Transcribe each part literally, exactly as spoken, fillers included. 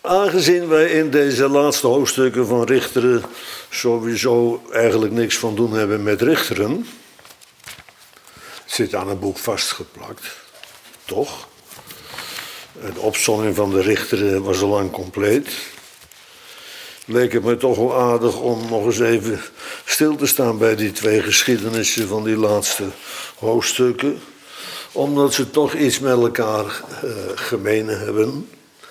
Aangezien wij in deze laatste hoofdstukken van Richteren sowieso eigenlijk niks van doen hebben met Richteren, het zit aan het boek vastgeplakt, toch? De opsomming van de Richteren was al lang compleet. Leek het me toch wel aardig om nog eens even stil te staan bij die twee geschiedenissen van die laatste hoofdstukken, omdat ze toch iets met elkaar uh, gemeen hebben.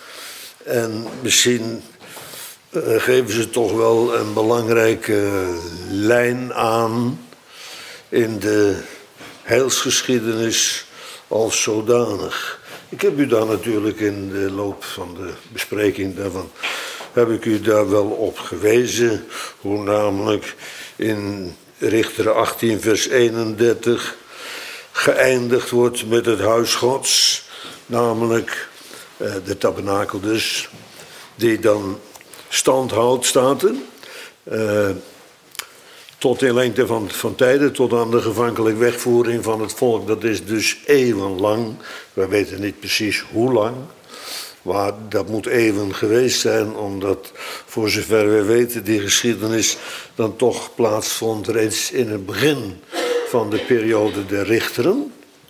En misschien uh, geven ze toch wel een belangrijke lijn aan in de heilsgeschiedenis als zodanig. Ik heb u daar natuurlijk in de loop van de bespreking daarvan, heb ik u daar wel op gewezen, hoe namelijk in Richteren achttien vers eenendertig geëindigd wordt met het huis Gods, namelijk uh, de tabernakel dus, die dan stand houdt, staat er, uh, tot in lengte van, van tijden, tot aan de gevankelijke wegvoering van het volk. Dat is dus eeuwenlang, we weten niet precies hoe lang, maar dat moet eeuwen geweest zijn, omdat voor zover we weten die geschiedenis dan toch plaatsvond reeds in het begin van de periode der Richteren.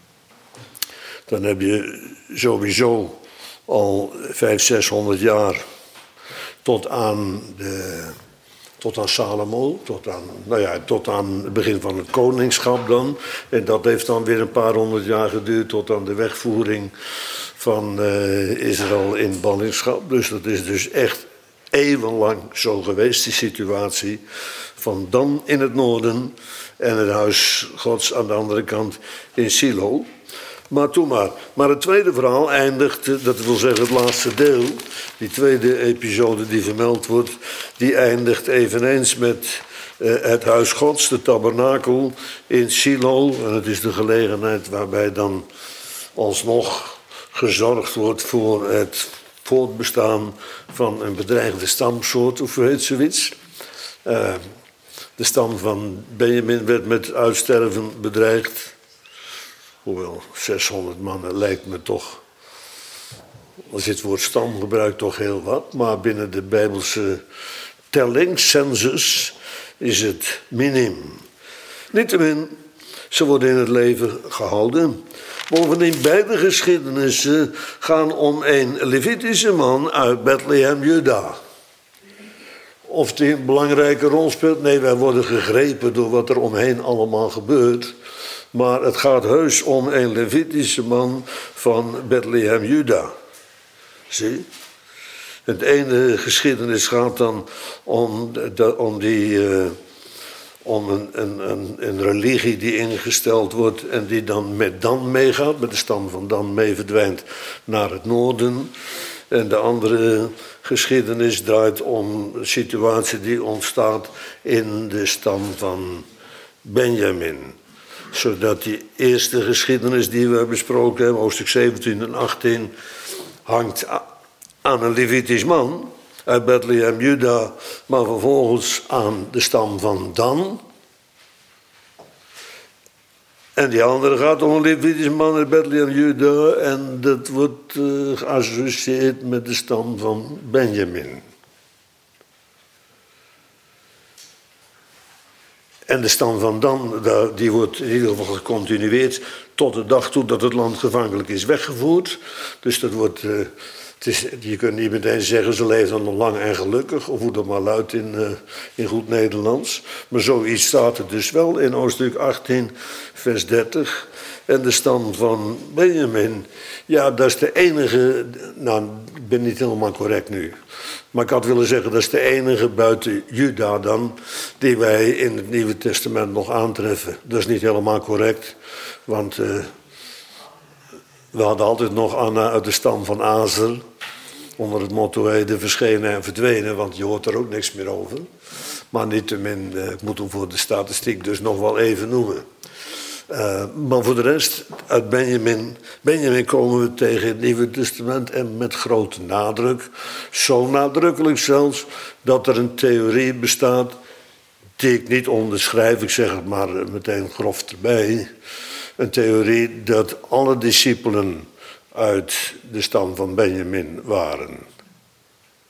Dan heb je sowieso al vijf, zeshonderd jaar tot aan, de, tot aan Salomo, tot aan, nou ja, tot aan het begin van het koningschap dan. En dat heeft dan weer een paar honderd jaar geduurd tot aan de wegvoering van uh, Israël in ballingschap. Dus dat is dus echt eeuwenlang zo geweest, die situatie. Van Dan in het noorden en het huis Gods aan de andere kant in Silo. Maar toen maar. Maar het tweede verhaal eindigt, dat wil zeggen het laatste deel, die tweede episode die vermeld wordt, die eindigt eveneens met uh, het huis Gods, de tabernakel in Silo. En het is de gelegenheid waarbij dan alsnog gezorgd wordt voor het voortbestaan van een bedreigde stamsoort, of hoe heet zoiets. Uh, de stam van Benjamin werd met uitsterven bedreigd. Hoewel zeshonderd mannen lijkt me toch, als je het woord stam gebruikt, toch heel wat. Maar binnen de Bijbelse telling, census, is het minim. Niettemin, ze worden in het leven gehouden. Bovendien, beide geschiedenissen gaan om een Levitische man uit Bethlehem, Juda. Of die een belangrijke rol speelt? Nee, wij worden gegrepen door wat er omheen allemaal gebeurt. Maar het gaat heus om een Levitische man van Bethlehem, Juda. Zie? Het ene geschiedenis gaat dan om, de, om, die, uh, om een, een, een, een religie die ingesteld wordt en die dan met Dan meegaat, met de stam van Dan mee verdwijnt naar het noorden. En de andere geschiedenis draait om een situatie die ontstaat in de stam van Benjamin. Zodat die eerste geschiedenis die we besproken hebben, hoofdstuk zeventien en achttien, hangt aan een Levitisch man uit Bethlehem, Juda, maar vervolgens aan de stam van Dan. En die andere gaat om een Levitisch man uit Bethlehem, Juda, en dat wordt uh, geassocieerd met de stam van Benjamin. En de stam van Dan, die wordt in ieder geval gecontinueerd tot de dag toe dat het land gevankelijk is weggevoerd. Dus dat wordt, uh, het is, je kunt niet meteen zeggen ze leven nog lang en gelukkig, of hoe dat maar luidt in, uh, in goed Nederlands. Maar zoiets staat er dus wel in hoofdstuk achttien, vers dertig. En de stam van Benjamin, ja, dat is de enige, nou, ik ben niet helemaal correct nu. Maar ik had willen zeggen, dat is de enige buiten Juda dan, die wij in het Nieuwe Testament nog aantreffen. Dat is niet helemaal correct, want uh, we hadden altijd nog Anna uit de stam van Azer, onder het motto hey, de verschenen en verdwenen, want je hoort er ook niks meer over. Maar niettemin, uh, ik moet hem voor de statistiek dus nog wel even noemen. Uh, maar voor de rest, uit Benjamin, Benjamin komen we tegen het Nieuwe Testament en met grote nadruk. Zo nadrukkelijk zelfs dat er een theorie bestaat die ik niet onderschrijf, ik zeg het maar meteen grof erbij. Een theorie dat alle discipelen uit de stam van Benjamin waren.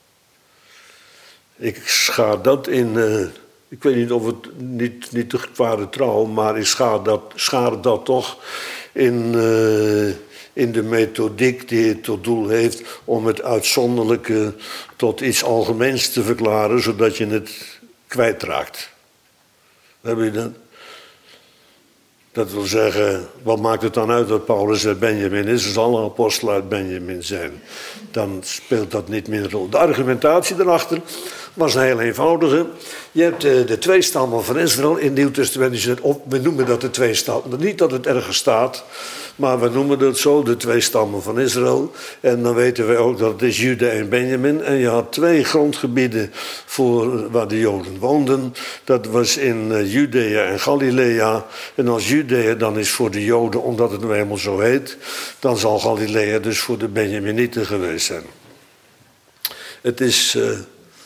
Ik schaar dat in, uh, ik weet niet of het niet, niet de kwade trouw, maar ik schaar dat, schaar dat toch in, uh, in de methodiek die het tot doel heeft om het uitzonderlijke tot iets algemeens te verklaren, zodat je het kwijtraakt. Heb je dat? Dat wil zeggen, wat maakt het dan uit dat Paulus uit Benjamin is? Als alle apostelen uit Benjamin zijn, dan speelt dat niet meer een rol. De argumentatie daarachter was een heel eenvoudige. Je hebt de, de twee stammen van Israël in het Nieuw Testament. We noemen dat de twee stammen. Niet dat het ergens staat, maar we noemen dat zo, de twee stammen van Israël. En dan weten we ook dat het is Juda en Benjamin. En je had twee grondgebieden voor waar de Joden woonden. Dat was in uh, Judea en Galilea. En als Judea dan is voor de Joden, omdat het nou eenmaal zo heet, dan zal Galilea dus voor de Benjaminieten geweest zijn. Het is... Uh,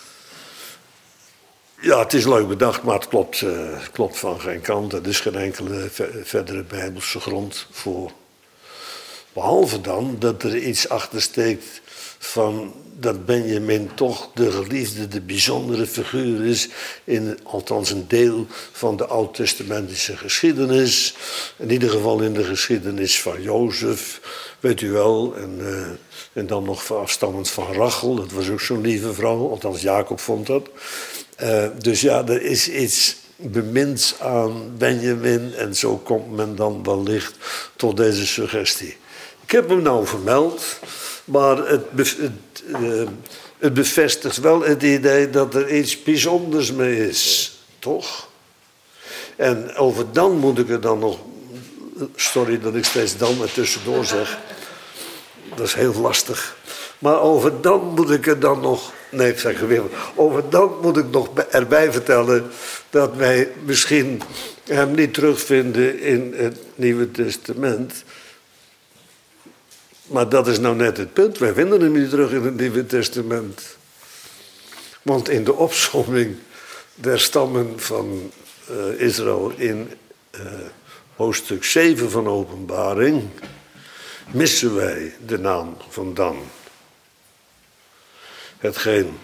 Ja, het is leuk bedacht, maar het klopt, uh, klopt van geen kant. Er is geen enkele ver- verdere bijbelse grond voor. Behalve dan dat er iets achter steekt van dat Benjamin toch de geliefde, de bijzondere figuur is in althans een deel van de oud-testamentische geschiedenis. In ieder geval in de geschiedenis van Jozef, weet u wel. En, uh, en dan nog afstammend van Rachel, dat was ook zo'n lieve vrouw, althans Jacob vond dat. Uh, dus ja, er is iets beminds aan Benjamin en zo komt men dan wellicht tot deze suggestie. Ik heb hem nou vermeld, maar het, be- het, uh, het bevestigt wel het idee dat er iets bijzonders mee is, toch? En over dan moet ik er dan nog, sorry dat ik steeds dan er tussendoor zeg, dat is heel lastig. Maar over dan moet ik er dan nog, nee ik zeg weer, over dan moet ik nog erbij vertellen dat wij misschien hem niet terugvinden in het Nieuwe Testament. Maar dat is nou net het punt, wij vinden hem niet terug in het Nieuwe Testament. Want in de opsomming der stammen van uh, Israël in uh, hoofdstuk zeven van Openbaring missen wij de naam van Dan. Hetgeen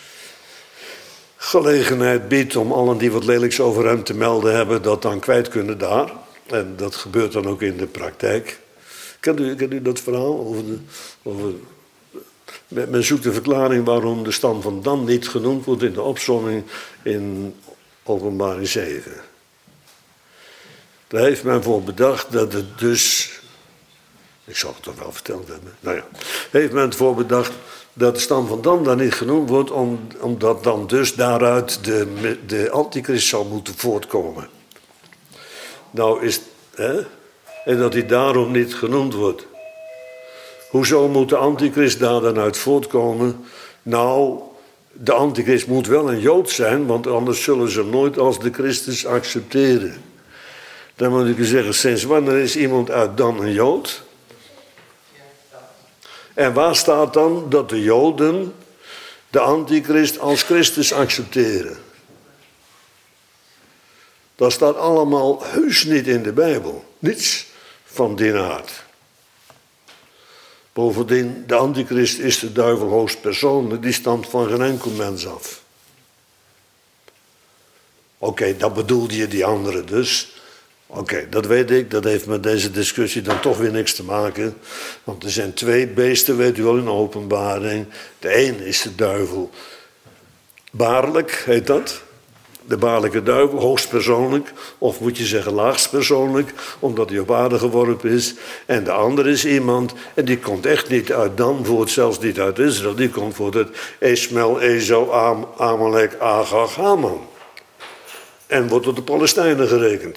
gelegenheid biedt om allen die wat lelijks over hem te melden hebben, dat dan kwijt kunnen daar. En dat gebeurt dan ook in de praktijk. Kent u, kent u dat verhaal? Over de, over, men zoekt de verklaring waarom de stam van Dan niet genoemd wordt in de opsomming in Openbaring zeven. Daar heeft men voor bedacht dat het dus, ik zal het toch wel verteld hebben, nou ja, heeft men voor bedacht dat de stam van Dan daar niet genoemd wordt, om, omdat dan dus daaruit de, de antichrist zou moeten voortkomen. Nou is, hè, en dat hij daarom niet genoemd wordt. Hoezo moet de antichrist daar dan uit voortkomen? Nou, de antichrist moet wel een Jood zijn, want anders zullen ze hem nooit als de Christus accepteren. Dan moet ik u zeggen, sinds wanneer is iemand uit Dan een Jood? En waar staat dan dat de Joden de antichrist als Christus accepteren? Dat staat allemaal heus niet in de Bijbel. Niets van die aard. Bovendien, de antichrist is de duivel hoogstpersoonlijk, die stamt van geen enkel mens af. Oké, okay, dat bedoelde je die andere dus. Oké, okay, dat weet ik, dat heeft met deze discussie dan toch weer niks te maken. Want er zijn twee beesten, weet u wel, in Openbaring. De een is de duivel. Baarlijk heet dat. De baarlijke duivel, hoogstpersoonlijk. Of moet je zeggen laagstpersoonlijk, omdat hij op aarde geworpen is. En de andere is iemand, en die komt echt niet uit Dan voort, zelfs niet uit Israël. Die komt voort uit Ismael, Ezo, Am, Amalek, Agag, Haman. En wordt tot de Palestijnen gerekend.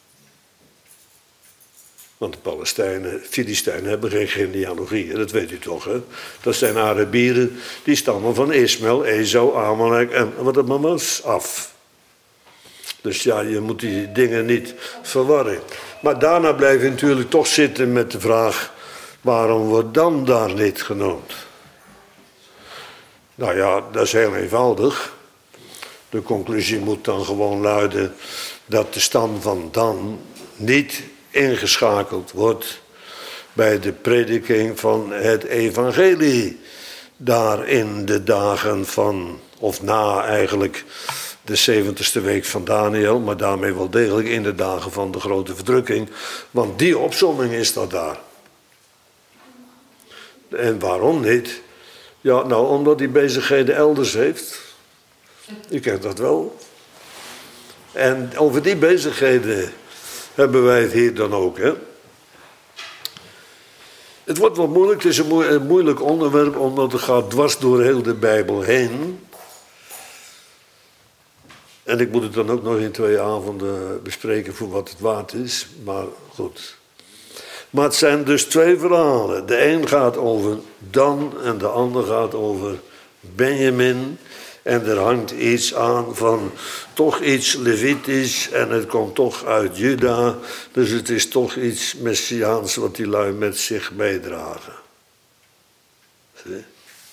Want de Palestijnen, Filistijnen hebben geen genealogie, dat weet u toch, hè? Dat zijn Arabieren, die stammen van Ismael, Ezo, Amalek en wat het maar was, af. Dus ja, je moet die dingen niet verwarren. Maar daarna blijf je natuurlijk toch zitten met de vraag, waarom wordt Dan daar niet genoemd? Nou ja, dat is heel eenvoudig. De conclusie moet dan gewoon luiden dat de stam van Dan niet ingeschakeld wordt bij de prediking van het evangelie. daar in de dagen van, of na eigenlijk de zeventigste week van Daniël, maar daarmee wel degelijk in de dagen van de grote verdrukking. Want die opsomming is dat daar. En waarom niet? Ja, nou, omdat hij bezigheden elders heeft. Ik ken dat wel. En over die bezigheden hebben wij het hier dan ook, hè. Het wordt wel moeilijk, het is een moeilijk onderwerp, omdat het gaat dwars door heel de Bijbel heen. En ik moet het dan ook nog in twee avonden bespreken voor wat het waard is, maar goed. Maar het zijn dus twee verhalen. De een gaat over Dan en de ander gaat over Benjamin. En er hangt iets aan van toch iets Levitisch en het komt toch uit Juda. Dus het is toch iets Messiaans wat die lui met zich meedragen. Zie?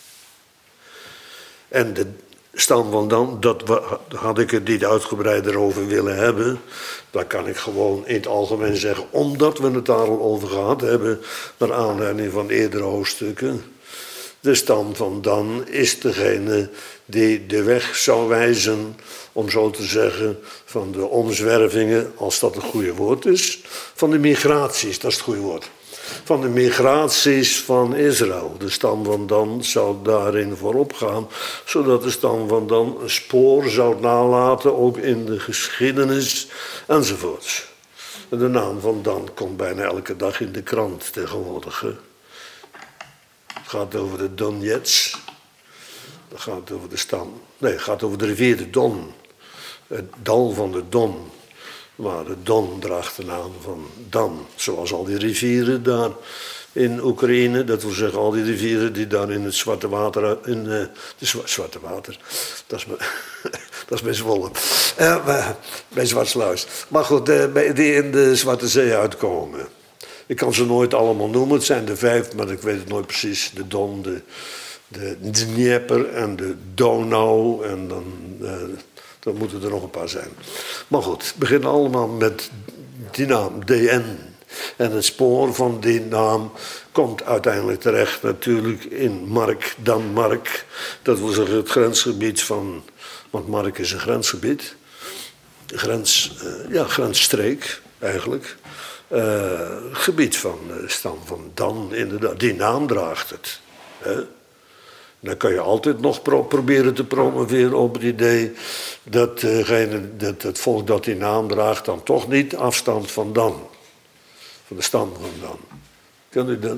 En de stam van Dan, dat had ik het niet uitgebreider over willen hebben. Dat kan ik gewoon in het algemeen zeggen, omdat we het daar al over gehad hebben, naar aanleiding van eerdere hoofdstukken. De stam van Dan is degene die de weg zou wijzen, om zo te zeggen, van de omzwervingen, als dat een goede woord is, van de migraties, dat is het goede woord. Van de migraties van Israël. De stam van Dan zou daarin voorop gaan, zodat de stam van Dan een spoor zou nalaten, ook in de geschiedenis enzovoorts. De naam van Dan komt bijna elke dag in de krant tegenwoordig. Hè? Het gaat over de Donets. Het gaat over de stam. Nee, het gaat over de rivier de Don. Het dal van de Don. Maar de Don draagt de naam van Dan. Zoals al die rivieren daar in Oekraïne. Dat wil zeggen, al die rivieren die daar in het Zwarte Water. In uh, de Zwa- Zwarte Water. Dat is, dat is bij Zwolle. Uh, bij, bij Zwartsluis. Maar goed, uh, die in de Zwarte Zee uitkomen. Ik kan ze nooit allemaal noemen. Het zijn er vijf, maar ik weet het nooit precies. De Don, de, de Dnieper en de Donau. En dan, uh, dan moeten er nog een paar zijn. Maar goed, het begint allemaal met die naam, D N. En het spoor van die naam komt uiteindelijk terecht natuurlijk in Mark, dan Mark. Dat wil zeggen het grensgebied van... Want Mark is een grensgebied. Grens, uh, ja, grensstreek eigenlijk. Uh, gebied van de uh, stam van Dan, inderdaad. Die naam draagt het. Hè? Dan kan je altijd nog pro- proberen te promoveren op het idee dat, uh, dat het volk dat die naam draagt dan toch niet afstamt van Dan. Van de stam van Dan. Kent u dat?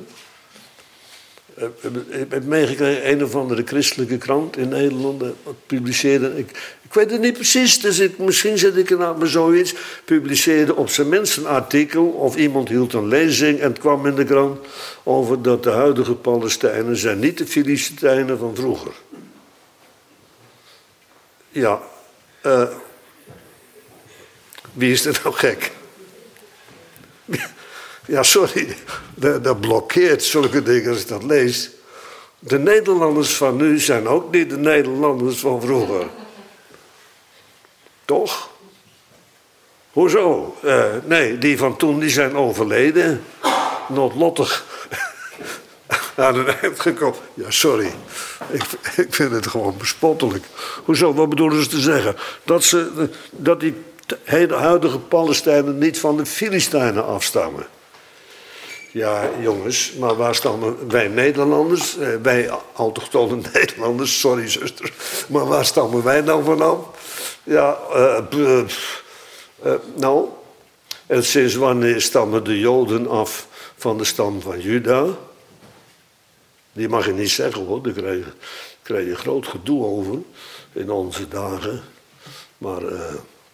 Ik heb meegekregen, een of andere christelijke krant in Nederland publiceerde. Ik, ik weet het niet precies, dus ik, misschien zet ik er nou maar zoiets. Publiceerde op zijn minst een artikel, of iemand hield een lezing en het kwam in de krant over dat de huidige Palestijnen zijn niet de Filistijnen van vroeger. Ja, uh, wie is er nou gek? Ja, sorry, dat, dat blokkeert zulke dingen als ik dat lees. De Nederlanders van nu zijn ook niet de Nederlanders van vroeger. Toch? Hoezo? Uh, nee, die van toen die zijn overleden. Noodlottig aan een eind gekomen. Ja, sorry. Ik, ik vind het gewoon bespottelijk. Hoezo? Wat bedoelen ze te zeggen? Dat, ze, dat die huidige Palestijnen niet van de Filistijnen afstammen. Ja, jongens, maar waar stammen wij Nederlanders, wij autochtone Nederlanders, sorry zuster, maar waar stammen wij nou vanaf? Ja, uh, uh, uh, nou, en sinds wanneer stammen de Joden af van de stam van Juda? Die mag je niet zeggen hoor, daar krijg je, krijg je groot gedoe over in onze dagen, maar... Uh,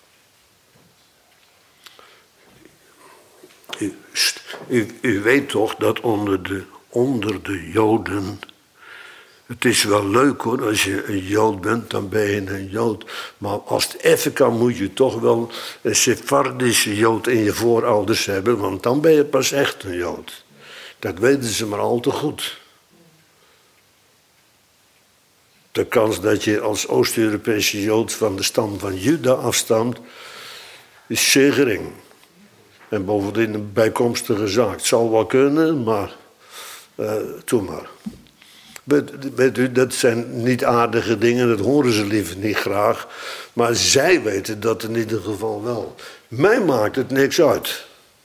U, u, u weet toch dat onder de, onder de Joden... Het is wel leuk hoor, als je een Jood bent, dan ben je een Jood. Maar als het even kan, moet je toch wel een Sephardische Jood in je voorouders hebben... want dan ben je pas echt een Jood. Dat weten ze maar al te goed. De kans dat je als Oost-Europese Jood van de stam van Juda afstamt... is zeer gering. En bovendien een bijkomstige zaak. Het zal wel kunnen, maar uh, doe maar. Weet u, dat zijn niet aardige dingen, dat horen ze liever niet graag. Maar zij weten dat in ieder geval wel. Mij maakt het niks uit.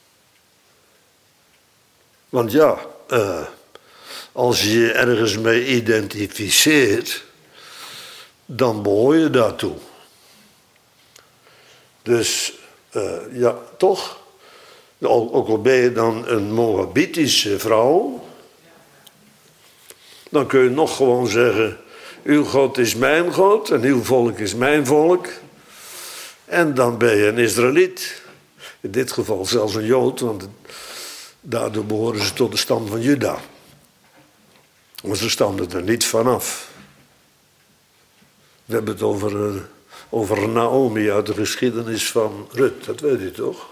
Want ja, uh, als je je ergens mee identificeert, dan behoor je daartoe. Dus uh, ja, toch? Ook al ben je dan een Moabitische vrouw, dan kun je nog gewoon zeggen, uw God is mijn God en uw volk is mijn volk. En dan ben je een Israëliet. In dit geval zelfs een Jood, want daardoor behoren ze tot de stam van Juda. Maar ze stamden er niet vanaf. We hebben het over, uh, over Naomi uit de geschiedenis van Rut, dat weet u toch?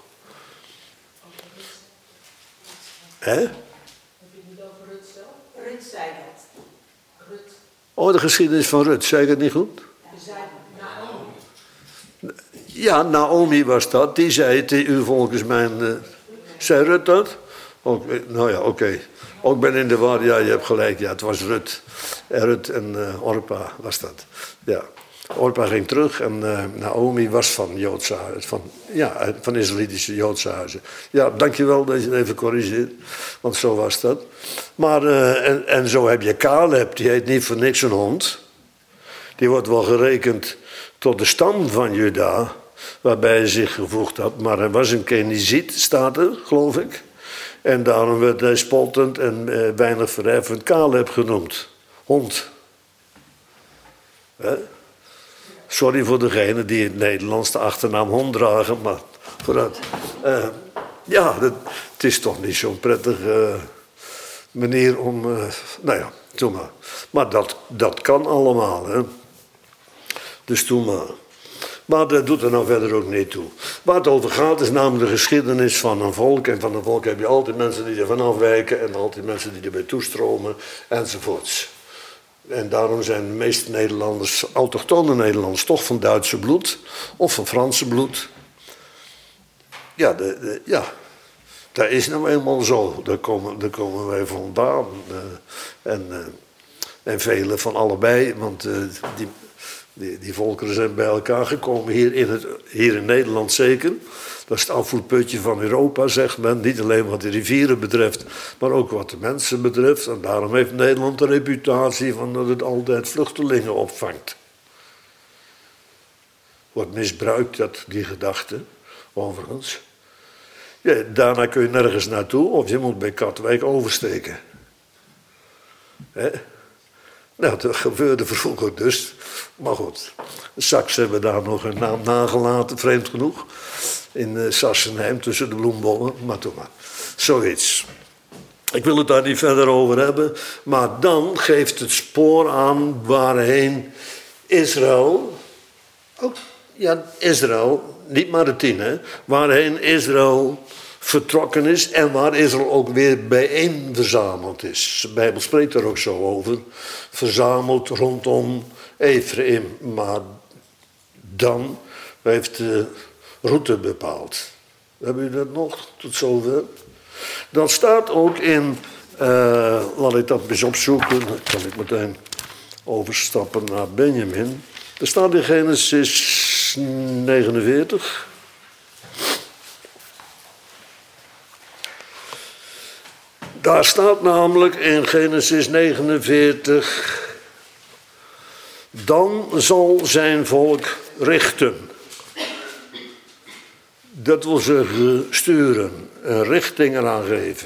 Hè? Heb je het niet over Rut zelf? Rut zei dat. Rut. Oh, de geschiedenis van Rut, zei ik het niet goed? Ja, zei Naomi. Ja, Naomi was dat. Die zei, uw volk is mijn... Uh, zei Rut dat? Okay, nou ja, oké. Okay. Ook ben in de war, ja, je hebt gelijk. Ja, het was Rut. Rut en uh, Orpa was dat. Ja. Orpa ging terug en uh, Naomi was van Joodse huizen, van, ja, van Israëlische Joodse huizen. Ja, dankjewel dat je het even corrigeert, want zo was dat. Maar, uh, en, en zo heb je Caleb, die heet niet voor niks een hond. Die wordt wel gerekend tot de stam van Juda, waarbij hij zich gevoegd had. Maar hij was een Keniziet, staat er, geloof ik. En daarom werd hij spottend en uh, weinig verheffend Caleb genoemd. Hond. Hè? Sorry voor degenen die in het Nederlands de achternaam Hond dragen, maar vooruit. Uh, ja, dat, het is toch niet zo'n prettige uh, manier om... Uh, nou ja, doe maar. Maar dat, dat kan allemaal, hè. Dus doe maar. Maar dat doet er nou verder ook niet toe. Waar het over gaat is namelijk de geschiedenis van een volk. En van een volk heb je altijd mensen die er van afwijken en altijd mensen die erbij toestromen enzovoorts. En daarom zijn de meeste Nederlanders, autochtone Nederlanders, toch van Duitse bloed of van Franse bloed. Ja, de, de, ja. dat is nou eenmaal zo. Daar komen, daar komen wij vandaan. Uh, en, uh, en velen van allebei, want uh, die, die, die volkeren zijn bij elkaar gekomen hier in, het, hier in Nederland zeker. Dat is het afvoerputje van Europa, zegt men. Niet alleen wat de rivieren betreft, maar ook wat de mensen betreft. En daarom heeft Nederland de reputatie van dat het altijd vluchtelingen opvangt. Wordt misbruikt, dat, die gedachte, overigens. Ja, daarna kun je nergens naartoe, of je moet bij Katwijk oversteken. Hè? Nou, dat gebeurde vroeger dus. Maar goed, straks hebben we daar nog een naam nagelaten, vreemd genoeg. In uh, Sassenheim, tussen de bloembollen, maar toch maar. Zoiets. Ik wil het daar niet verder over hebben. Maar dan geeft het spoor aan waarheen Israël... Oh, ja, Israël, niet maar de tien, hè. Waarheen Israël vertrokken is en waar Israël ook weer bijeen verzameld is. De Bijbel spreekt er ook zo over. Verzameld rondom Ephraim. Maar dan heeft de route bepaald. Hebben jullie dat nog tot zover? Dat staat ook in, uh, laat ik dat eens opzoeken, dan kan ik meteen overstappen naar Benjamin. Er staat in Genesis negenenveertig. Daar staat namelijk in Genesis negenenveertig... Dan zal zijn volk richten. Dat wil zeggen sturen, een richting eraan geven.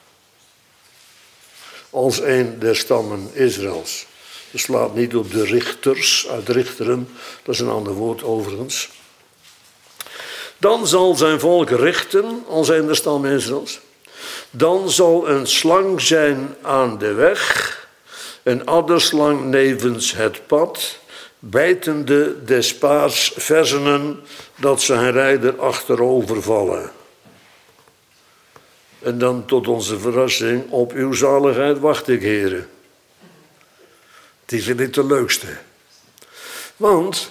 Als een der stammen Israëls. Het slaat niet op de richters uit richteren, dat is een ander woord overigens. Dan zal zijn volk richten, als een der stammen Israëls. Dan zal een slang zijn aan de weg, een adderslang nevens het pad, bijtende des paards verzenen, dat zijn rijder achterover vallen. En dan tot onze verrassing, op uw zaligheid wacht ik, heren. Die vind ik de leukste. Want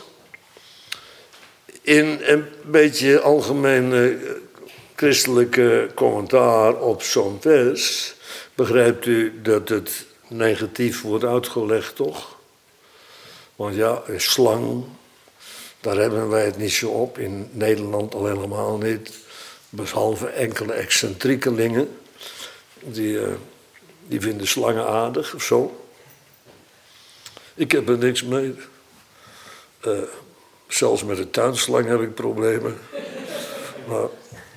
in een beetje algemene christelijke commentaar op zo'n vers begrijpt u dat het negatief wordt uitgelegd, toch? Want ja, een slang, daar hebben wij het niet zo op. In Nederland al helemaal niet. Behalve enkele excentriekelingen. Die, uh, die vinden slangen aardig of zo. Ik heb er niks mee. Uh, zelfs met de tuinslang heb ik problemen. Maar...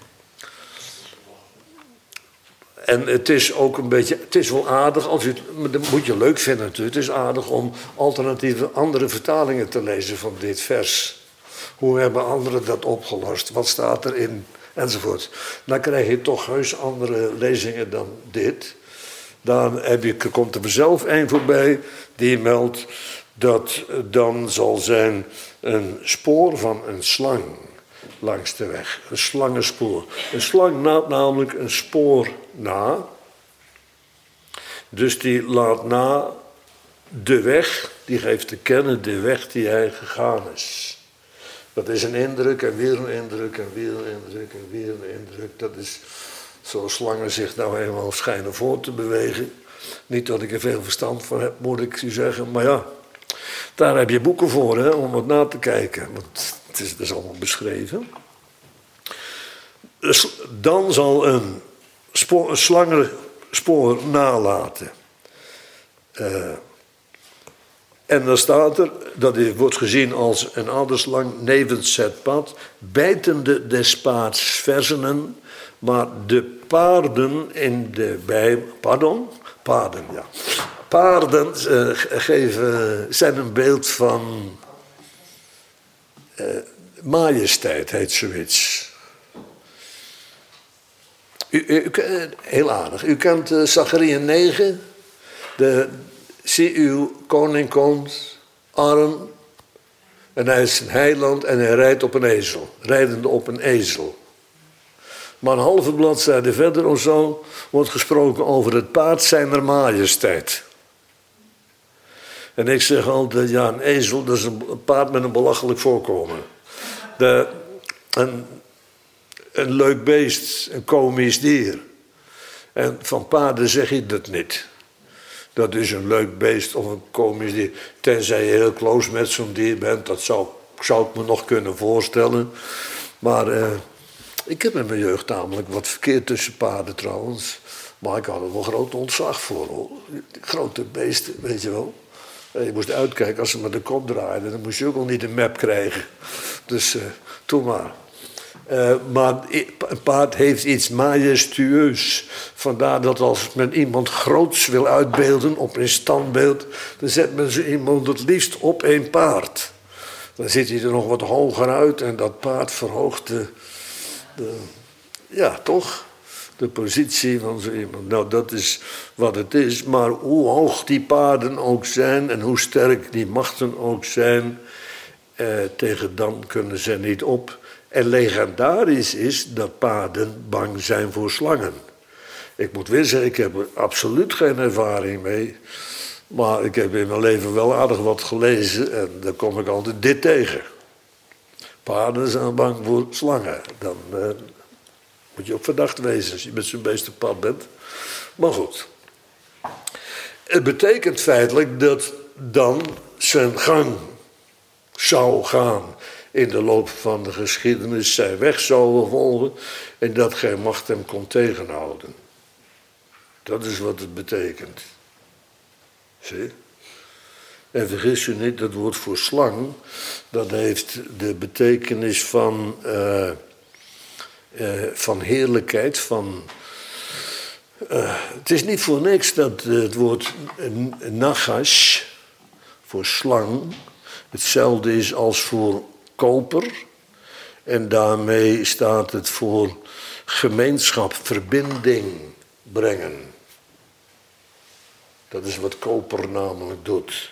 En het is ook een beetje, het is wel aardig, als je het, dat moet je leuk vinden natuurlijk. Het is aardig om alternatieve, andere vertalingen te lezen van dit vers. Hoe hebben anderen dat opgelost? Wat staat erin? Enzovoort. Dan krijg je toch heus andere lezingen dan dit. Dan heb je, komt er zelf een voorbij die meldt dat dan zal zijn een spoor van een slang langs de weg. Een slangenspoor. Een slang laat namelijk een spoor na. Dus die laat na de weg, die geeft te kennen de weg die hij gegaan is. Dat is een indruk en weer een indruk en weer een indruk en weer een indruk. Dat is zoals slangen zich nou eenmaal schijnen voor te bewegen. Niet dat ik er veel verstand van heb, moet ik u zeggen. Maar ja, daar heb je boeken voor, hè, om het na te kijken. Want het is dus allemaal beschreven. Dus dan zal een, spoor, een slangenspoor nalaten. Uh, en dan staat er, dat wordt gezien als een adderslang nevens het pad, bijtende des paards verzenen, maar de paarden in de bij, pardon, paarden, ja, paarden uh, geven, zijn een beeld van uh, majesteit, heet zoiets. U, u, u, heel aardig. U kent uh, Zachariah negen, de zie uw koning komt, arm, en hij is een heiland en hij rijdt op een ezel, rijdende op een ezel. Maar een halve bladzijde verder of zo wordt gesproken over het paard zijner majesteit. En ik zeg altijd, ja, een ezel, dat is een paard met een belachelijk voorkomen. De, een, een leuk beest, een komisch dier. En van paarden zeg je dat niet. Dat is een leuk beest of een komisch dier. Tenzij je heel close met zo'n dier bent, dat zou, zou ik me nog kunnen voorstellen. Maar uh, ik heb in mijn jeugd namelijk wat verkeerd tussen paarden trouwens. Maar ik had er wel groot ontzag voor, hoor. Grote beesten, weet je wel. Je moest uitkijken, als ze met de kop draaiden, dan moest je ook al niet een map krijgen. Dus uh, toen maar. Uh, maar een paard heeft iets majestueus. Vandaar dat als men iemand groots wil uitbeelden op een standbeeld, dan zet men zo iemand het liefst op een paard. Dan zit hij er nog wat hoger uit en dat paard verhoogt de, de ja, toch, de positie van zo iemand. Nou, dat is wat het is. Maar hoe hoog die paarden ook zijn en hoe sterk die machten ook zijn, eh, tegen dan kunnen ze niet op. En legendarisch is dat paarden bang zijn voor slangen. Ik moet weer zeggen, ik heb er absoluut geen ervaring mee. Maar ik heb in mijn leven wel aardig wat gelezen en daar kom ik altijd dit tegen. Paarden zijn bang voor slangen. Dan uh, moet je ook verdacht wezen als je met zo'n beest op pad bent. Maar goed. Het betekent feitelijk dat dan zijn gang zou gaan in de loop van de geschiedenis, zijn weg zou volgen en dat geen macht hem kon tegenhouden. Dat is wat het betekent. Zie? En vergis je niet, dat woord voor slang, dat heeft de betekenis van, uh, uh, van heerlijkheid, van... Uh, het is niet voor niks dat uh, het woord nagash, voor slang, hetzelfde is als voor koper. En daarmee staat het voor gemeenschap, verbinding brengen. Dat is wat koper namelijk doet.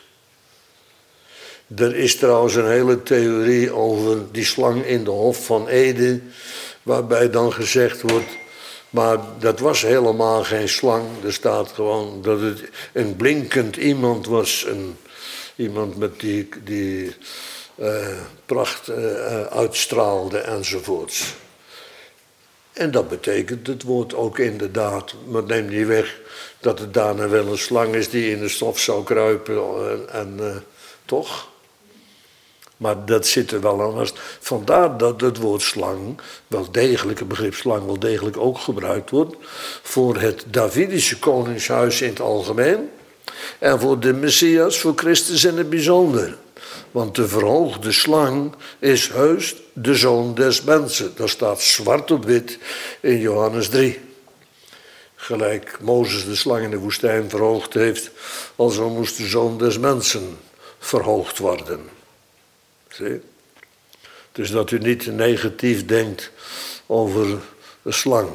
Er is trouwens een hele theorie over die slang in de Hof van Ede, waarbij dan gezegd wordt, maar dat was helemaal geen slang. Er staat gewoon dat het een blinkend iemand was, een, iemand met die, die uh, pracht uh, uitstraalde enzovoorts. En dat betekent het woord ook inderdaad, maar neem niet weg dat het daarna wel een slang is die in de stof zou kruipen en, en uh, toch? Maar dat zit er wel aan. Vandaar dat het woord slang, wel degelijk, het begrip slang wel degelijk ook gebruikt wordt voor het Davidische koningshuis in het algemeen en voor de Messias, voor Christus in het bijzonder. Want de verhoogde slang is heus de zoon des mensen. Dat staat zwart op wit in Johannes drie. Gelijk Mozes de slang in de woestijn verhoogd heeft, alzo moest de zoon des mensen verhoogd worden. Zie? Dus dat u niet negatief denkt over de slang.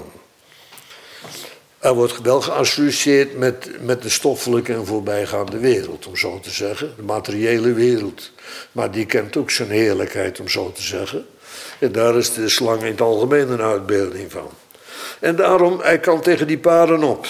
Er wordt wel geassocieerd met, met de stoffelijke en voorbijgaande wereld, om zo te zeggen. De materiële wereld. Maar die kent ook zijn heerlijkheid, om zo te zeggen. En daar is de slang in het algemeen een uitbeelding van. En daarom, hij kan tegen die paren op.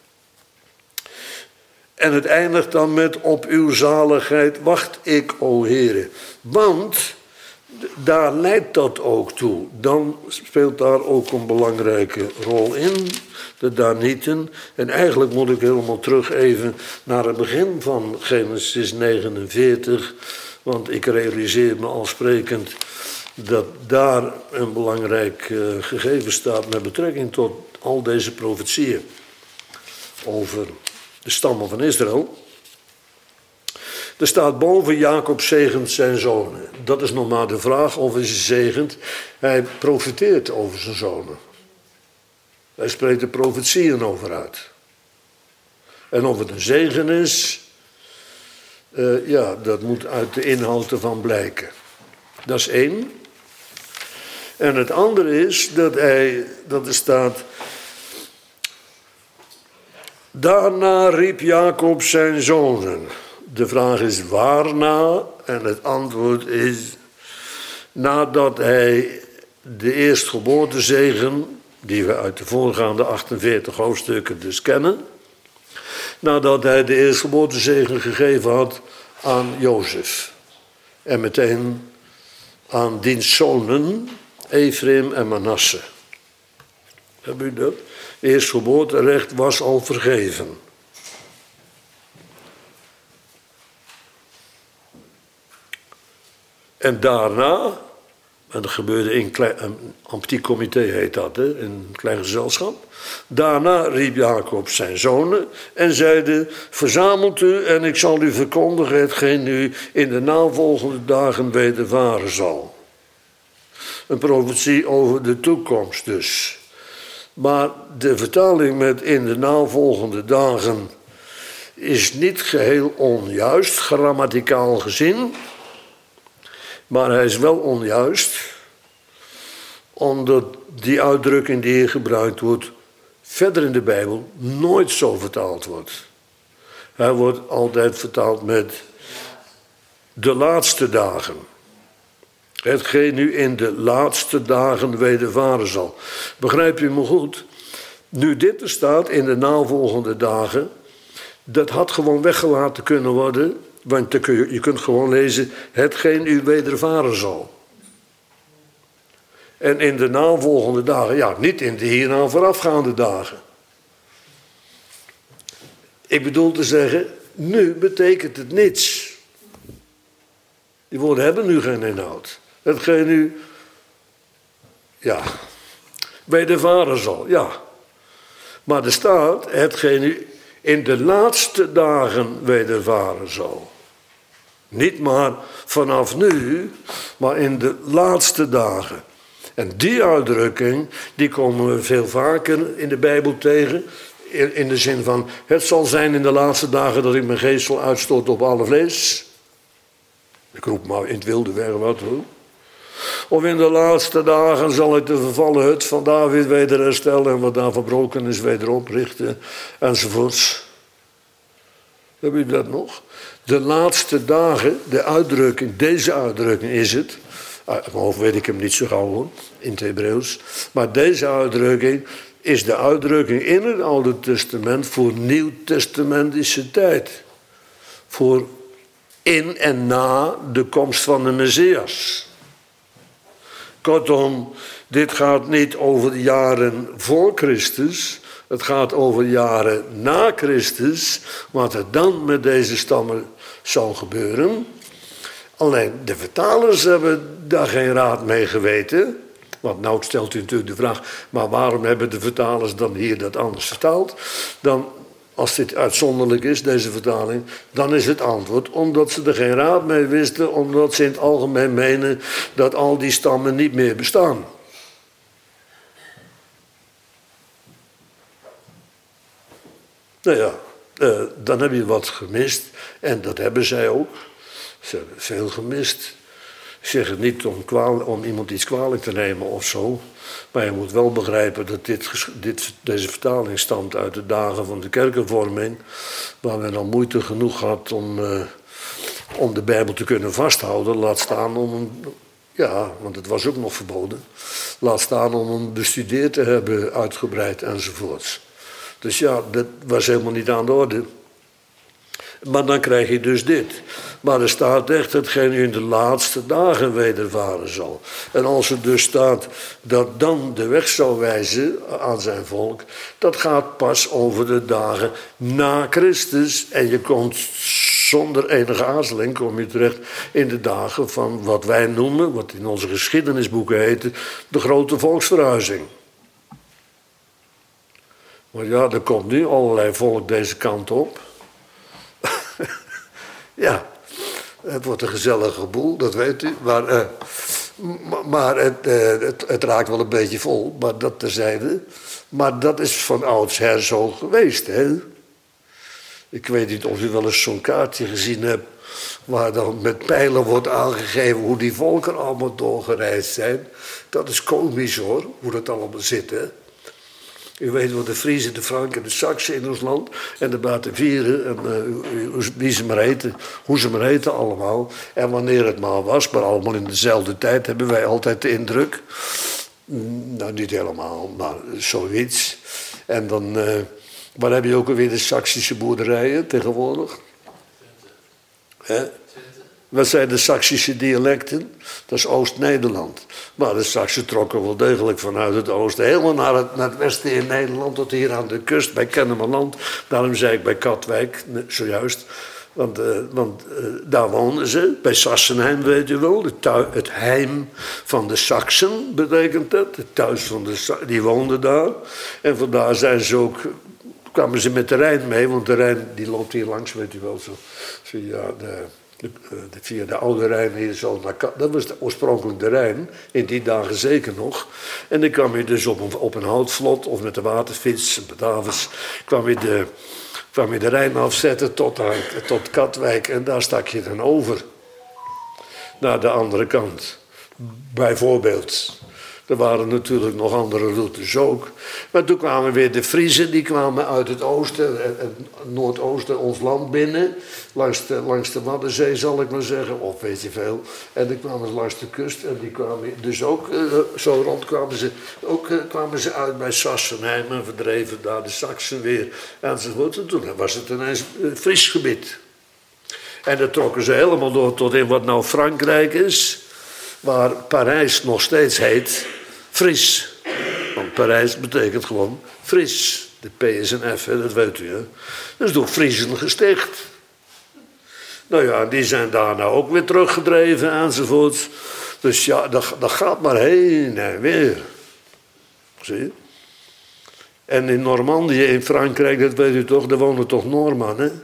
En het eindigt dan met, op uw zaligheid wacht ik, o Heere. Want daar leidt dat ook toe. Dan speelt daar ook een belangrijke rol in, de Danieten. En eigenlijk moet ik helemaal terug even naar het begin van Genesis negenenveertig. Want ik realiseer me al sprekend dat daar een belangrijk uh, gegeven staat met betrekking tot al deze profetieën over de stammen van Israël. Er staat boven, Jacob zegent zijn zonen. Dat is nog maar de vraag of hij ze zegent. Hij profeteert over zijn zonen. Hij spreekt er profetieën over uit. En of het een zegen is, uh, ja, dat moet uit de inhoud ervan blijken. Dat is één. En het andere is dat hij, dat er staat, daarna riep Jacob zijn zonen. De vraag is waarna, en het antwoord is nadat hij de eerstgeboortezegen, die we uit de voorgaande achtenveertig hoofdstukken dus kennen, nadat hij de eerstgeboortezegen gegeven had aan Jozef. En meteen aan diens zonen, Ephraim en Manasse. Heb u dat? Eerstgeboorterecht was al vergeven. En daarna, en dat gebeurde in klein, een petit comité heet dat, hè, in een klein gezelschap. Daarna riep Jacob zijn zonen en zeide, verzamelt u en ik zal u verkondigen hetgeen u in de navolgende dagen wedervaren zal. Een profetie over de toekomst dus. Maar de vertaling met in de navolgende dagen is niet geheel onjuist, grammaticaal gezien. Maar hij is wel onjuist, omdat die uitdrukking die hier gebruikt wordt, verder in de Bijbel nooit zo vertaald wordt. Hij wordt altijd vertaald met de laatste dagen. Hetgeen nu in de laatste dagen wedervaren zal. Begrijp je me goed? Nu dit er staat in de navolgende dagen, dat had gewoon weggelaten kunnen worden. Want je kunt gewoon lezen, hetgeen u wedervaren zal. En in de navolgende dagen, ja, niet in de hierna voorafgaande dagen. Ik bedoel te zeggen, nu betekent het niets. Die woorden hebben nu geen inhoud. Hetgeen u, ja, wedervaren zal, ja. Maar er staat, hetgeen u in de laatste dagen wedervaren zal. Niet maar vanaf nu, maar in de laatste dagen. En die uitdrukking, die komen we veel vaker in de Bijbel tegen. In, in de zin van, het zal zijn in de laatste dagen dat ik mijn geest zal uitstoten op alle vlees. Ik roep maar in het wilde weg wat hoor. Of in de laatste dagen zal ik de vervallen hut van David weder herstellen en wat daar verbroken is weder oprichten enzovoorts. Heb je dat nog? De laatste dagen, de uitdrukking, deze uitdrukking is het. Uit mijn hoofd weet ik hem niet zo gauw hoor, in het Hebreeuws. Maar deze uitdrukking is de uitdrukking in het Oude Testament voor nieuwtestamentische tijd. Voor in en na de komst van de Messias. Kortom, dit gaat niet over de jaren voor Christus. Het gaat over de jaren na Christus. Wat er dan met deze stammen zou gebeuren. Alleen de vertalers hebben daar geen raad mee geweten. Want nou stelt u natuurlijk de vraag, maar waarom hebben de vertalers dan hier dat anders vertaald? Dan, als dit uitzonderlijk is, deze vertaling, dan is het antwoord omdat ze er geen raad mee wisten, omdat ze in het algemeen menen dat al die stammen niet meer bestaan. Nou ja, uh, dan heb je wat gemist en dat hebben zij ook. Ze hebben veel gemist. Ik zeg het niet om, kwaal, om iemand iets kwalijk te nemen of zo. Maar je moet wel begrijpen dat dit, dit, deze vertaling stamt uit de dagen van de kerkenvorming. Waar men al moeite genoeg had om, uh, om de Bijbel te kunnen vasthouden. Laat staan om hem, ja, want het was ook nog verboden. Laat staan om hem bestudeerd te hebben, uitgebreid enzovoorts. Dus ja, dat was helemaal niet aan de orde. Maar dan krijg je dus dit. Maar er staat echt hetgeen u in de laatste dagen wedervaren zal. En als er dus staat dat dan de weg zou wijzen aan zijn volk, dat gaat pas over de dagen na Christus. En je komt zonder enige aarzeling, kom je terecht in de dagen van wat wij noemen, wat in onze geschiedenisboeken heette, de grote volksverhuizing. Maar ja, er komt nu allerlei volk deze kant op. Ja, het wordt een gezellige boel, dat weet u. Maar, uh, maar het, uh, het, het raakt wel een beetje vol, maar dat terzijde. Maar dat is van oudsher zo geweest, hè. Ik weet niet of u wel eens zo'n kaartje gezien hebt, waar dan met pijlen wordt aangegeven hoe die volken allemaal doorgereisd zijn. Dat is komisch hoor, hoe dat allemaal zit, hè. U weet wel, de Friezen, de Franken, de Saksen in ons land. En de Batavieren, en uh, wie ze maar heten, hoe ze maar heten allemaal. En wanneer het maar was, maar allemaal in dezelfde tijd, hebben wij altijd de indruk. Nou, niet helemaal, maar zoiets. En dan, uh, waar heb je ook alweer de Saksische boerderijen tegenwoordig? Hè? Wat zijn de Saksische dialecten? Dat is Oost-Nederland. Maar de Saksen trokken wel degelijk vanuit het oosten helemaal naar het, naar het westen in Nederland, tot hier aan de kust bij Kennemerland. Daarom zei ik bij Katwijk, zojuist. Want, uh, want uh, daar woonden ze, bij Sassenheim weet u wel. Het, thui, het heim van de Saksen betekent dat. Het thuis van de die woonden daar. En vandaar zijn ze ook, kwamen ze met de Rijn mee, want de Rijn die loopt hier langs, weet u wel, zo via de... De, de, via de oude Rijn hier zo naar, dat was de, oorspronkelijk de Rijn, in die dagen zeker nog. En dan kwam je dus op een, op een houtvlot of met de waterfiets, Batavus, kwam je de, kwam je de Rijn afzetten tot, aan, tot Katwijk en daar stak je dan over. Naar de andere kant, bijvoorbeeld. Er waren natuurlijk nog andere routes ook. Maar toen kwamen weer de Friezen, die kwamen uit het oosten, het noordoosten, ons land binnen. Langs de, langs de Waddenzee, zal ik maar zeggen, of weet je veel. En dan kwamen ze langs de kust en die kwamen dus ook, uh, zo rond kwamen ze, ook, uh, kwamen ze uit bij Sassenheim en verdreven daar de Saksen weer. Enzovoort. En toen was het ineens uh, Fries gebied. En dan trokken ze helemaal door tot in wat nou Frankrijk is, waar Parijs nog steeds heet Fries. Want Parijs betekent gewoon Fries. De P is een F, hè, dat weet u. Hè. Dat is door Friezen gesticht. Nou ja, die zijn daarna ook weer teruggedreven enzovoort. Dus ja, dat, dat gaat maar heen en weer. Zie je? En in Normandië, in Frankrijk, dat weet u toch, daar wonen toch Noormannen.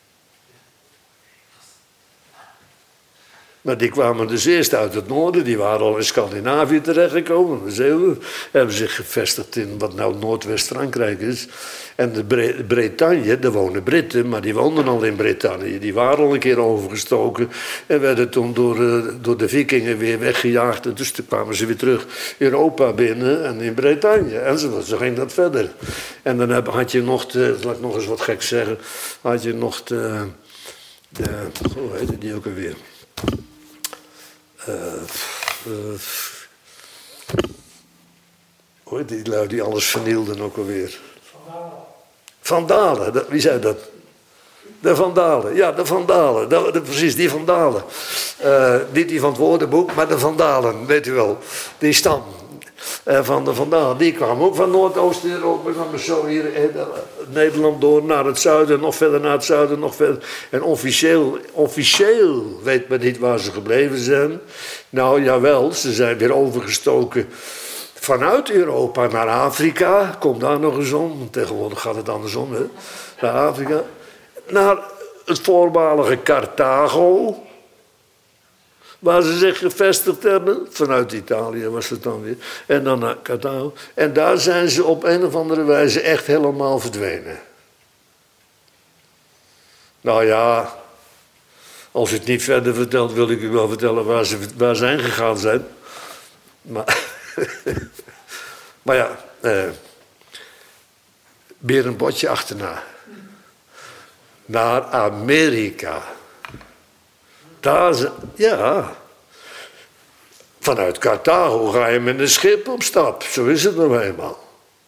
Maar die kwamen dus eerst uit het noorden, die waren al in Scandinavië terechtgekomen. De Zeeuwen hebben zich gevestigd in wat nou Noordwest-Frankrijk is. En de Bre- Bretagne, daar wonen Britten, maar die woonden al in Bretagne. Die waren al een keer overgestoken en werden toen door, uh, door de vikingen weer weggejaagd. En dus toen kwamen ze weer terug Europa binnen en in Bretagne. En zo, zo ging dat verder. En dan heb, had je nog, de, laat ik nog eens wat gek zeggen, had je nog de, de hoe heette die ook alweer? Uh, uh, hoe heet die lui die alles vernielden ook alweer? Van Dalen. Van Dalen, dat, wie zei dat? De Vandalen, ja, de Vandalen. De, de, precies, die Vandalen. Uh, niet die van het woordenboek, maar de Vandalen, weet u wel. Die stam uh, van de Vandalen. Die kwamen ook van Noordoost-Europa. Kwamen zo hier in uh, Nederland door naar het zuiden. Nog verder naar het zuiden, nog verder. En officieel, officieel weet men niet waar ze gebleven zijn. Nou, jawel, ze zijn weer overgestoken vanuit Europa naar Afrika. Kom daar nog eens om. Tegenwoordig gaat het andersom, hè. Naar Afrika. Naar het voormalige Carthago, waar ze zich gevestigd hebben. Vanuit Italië was het dan weer. En dan naar Carthago. En daar zijn ze op een of andere wijze echt helemaal verdwenen. Nou ja, als u het niet verder vertelt, wil ik u wel vertellen waar ze, waar ze heen gegaan zijn. Maar, maar ja, eh, weer een botje achterna. Naar Amerika. Daar ze, ja. Vanuit Carthago ga je met een schip op stap. Zo is het nou eenmaal.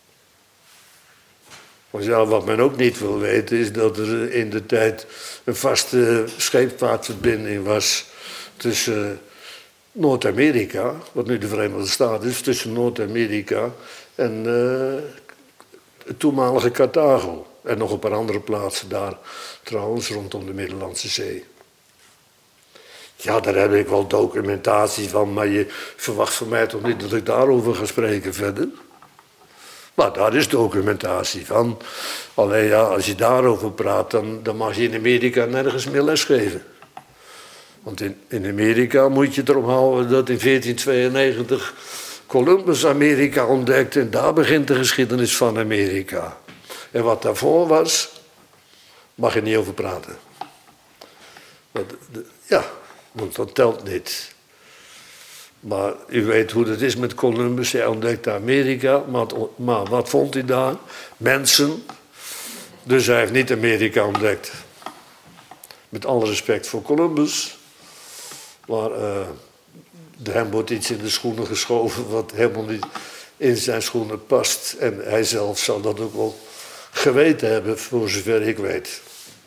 Want ja, wat men ook niet wil weten is dat er in de tijd een vaste scheepvaartverbinding was tussen Noord-Amerika, wat nu de Verenigde Staten is, tussen Noord-Amerika en uh, het toenmalige Carthago. En nog een paar andere plaatsen daar, trouwens, rondom de Middellandse Zee. Ja, daar heb ik wel documentatie van, maar je verwacht van mij toch niet dat ik daarover ga spreken verder. Maar daar is documentatie van. Alleen ja, als je daarover praat, dan, dan mag je in Amerika nergens meer lesgeven. Want in, in Amerika moet je erop houden dat in veertien tweeënnegentig Columbus Amerika ontdekt en daar begint de geschiedenis van Amerika. En wat daarvoor was, mag je niet over praten. Want, ja, want dat telt niet. Maar u weet hoe het is met Columbus. Hij ontdekte Amerika, maar, maar wat vond hij daar? Mensen. Dus hij heeft niet Amerika ontdekt. Met alle respect voor Columbus. Maar uh, hem wordt iets in de schoenen geschoven wat helemaal niet in zijn schoenen past. En hij zelf zal dat ook wel geweten hebben, voor zover ik weet.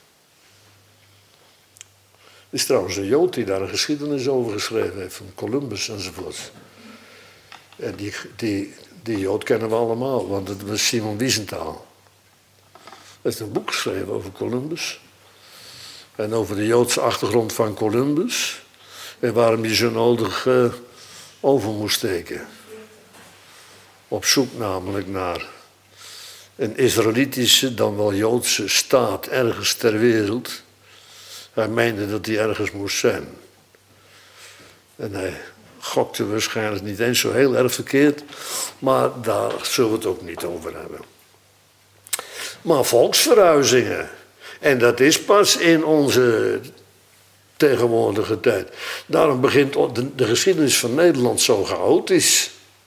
Er is trouwens een Jood die daar een geschiedenis over geschreven heeft, van Columbus enzovoort. En die, die, die Jood kennen we allemaal, want het was Simon Wiesenthal. Hij heeft een boek geschreven over Columbus. En over de Joodse achtergrond van Columbus. En waarom hij zo nodig uh, over moest steken. Op zoek namelijk naar een Israëlitische, dan wel Joodse staat ergens ter wereld. Hij meende dat hij ergens moest zijn. En hij gokte waarschijnlijk niet eens zo heel erg verkeerd, maar daar zullen we het ook niet over hebben. Maar volksverhuizingen, en dat is pas in onze tegenwoordige tijd. Daarom begint de, de geschiedenis van Nederland zo chaotisch.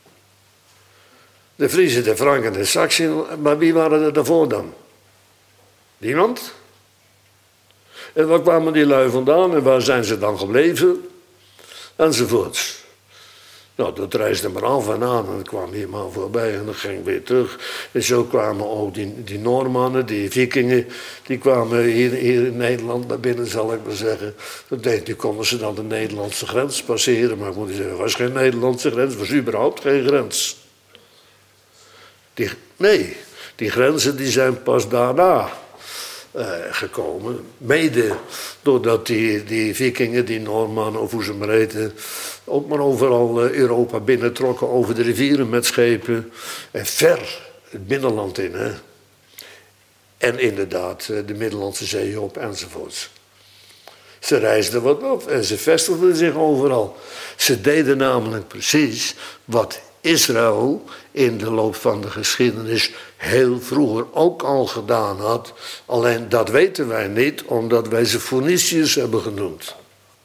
De Friezen, de Franken, de Saksen, maar wie waren er daarvoor dan? Niemand? En waar kwamen die lui vandaan en waar zijn ze dan gebleven? Enzovoorts. Nou, dat reisde maar af en aan en dat kwam hier maar voorbij en dat ging weer terug. En zo kwamen ook die, die Noormannen, die Vikingen, die kwamen hier, hier in Nederland naar binnen, zal ik maar zeggen. Dan denk ik, konden ze dan de Nederlandse grens passeren, maar ik moet zeggen, er was geen Nederlandse grens, er was überhaupt geen grens. Die, nee, die grenzen die zijn pas daarna uh, gekomen. Mede doordat die, die Vikingen, die Noormannen of hoe ze maar heten, ook maar overal uh, Europa binnentrokken over de rivieren met schepen. En ver het binnenland in. Hè? En inderdaad uh, de Middellandse Zee op enzovoorts. Ze reisden wat op en ze vestigden zich overal. Ze deden namelijk precies wat Israël in de loop van de geschiedenis heel vroeger ook al gedaan had. Alleen dat weten wij niet, omdat wij ze Phoeniciërs hebben genoemd.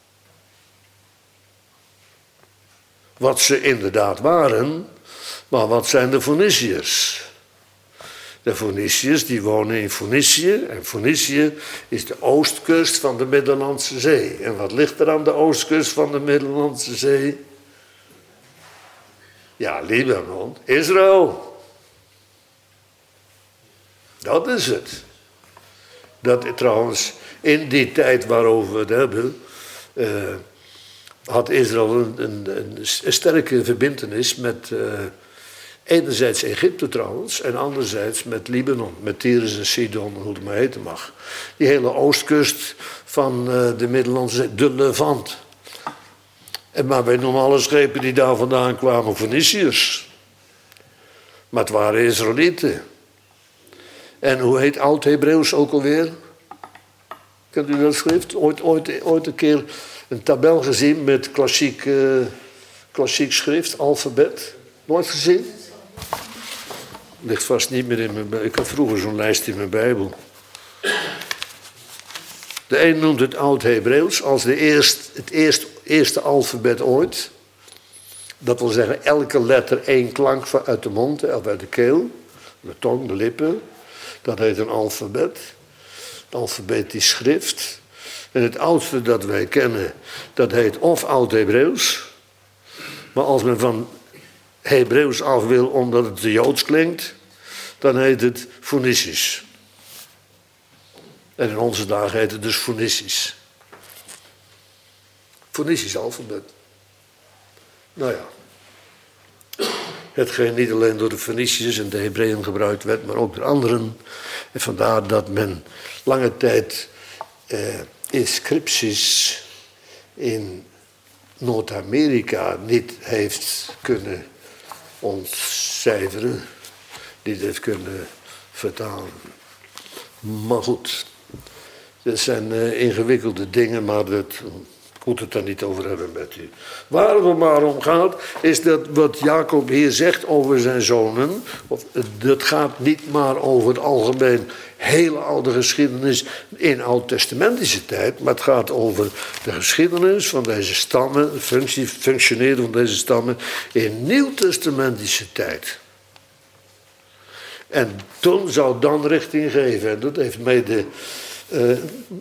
Wat ze inderdaad waren, maar wat zijn de Phoeniciërs? De Phoeniciërs die wonen in Phoenicië. En Phoenicië is de oostkust van de Middellandse Zee. En wat ligt er aan de oostkust van de Middellandse Zee? Ja, Libanon, Israël. Dat is het. Dat trouwens, In die tijd waarover we het hebben, uh, had Israël een, een, een sterke verbintenis met uh, enerzijds Egypte trouwens en anderzijds met Libanon, met Tyrus en Sidon, hoe het maar heten mag. Die hele oostkust van uh, de Middellandse Zee, de Levant. En maar wij noemen alle schepen die daar vandaan kwamen Feniciërs. Maar het waren Israëlieten. En hoe heet Oud-Hebreeuws ook alweer? Kent u dat schrift? Ooit, ooit, ooit een keer een tabel gezien met klassiek, uh, klassiek schrift, alfabet? Nooit gezien? Ligt vast niet meer in mijn Bijbel. Ik had vroeger zo'n lijst in mijn Bijbel. De een noemt het Oud-Hebreeuws als de eerst, het eerst, eerste alfabet ooit. Dat wil zeggen, elke letter één klank uit de mond, of uit de keel, de tong, de lippen. Dat heet een alfabet. Het alfabetisch schrift. En het oudste dat wij kennen, dat heet of Oud-Hebreeuws. Maar als men van Hebreeuws af wil omdat het te Joods klinkt, dan heet het Fonicisch. En in onze dagen heet het dus Fonicisch. Fonicisch alfabet. Nou ja. Hetgeen niet alleen door de Feniciërs en de Hebreeën gebruikt werd, maar ook door anderen. En vandaar dat men lange tijd eh, inscripties in Noord-Amerika niet heeft kunnen ontcijferen, niet heeft kunnen vertalen. Maar goed, dat zijn uh, ingewikkelde dingen, maar dat, ik moet het daar niet over hebben met u. Waar het maar om gaat, is dat wat Jacob hier zegt over zijn zonen, of, dat gaat niet maar over het algemeen hele oude geschiedenis in oud-testamentische tijd, maar het gaat over de geschiedenis van deze stammen, het functie, functioneren van deze stammen in nieuw-testamentische tijd. En toen zou dan richting geven, en dat heeft mede Uh,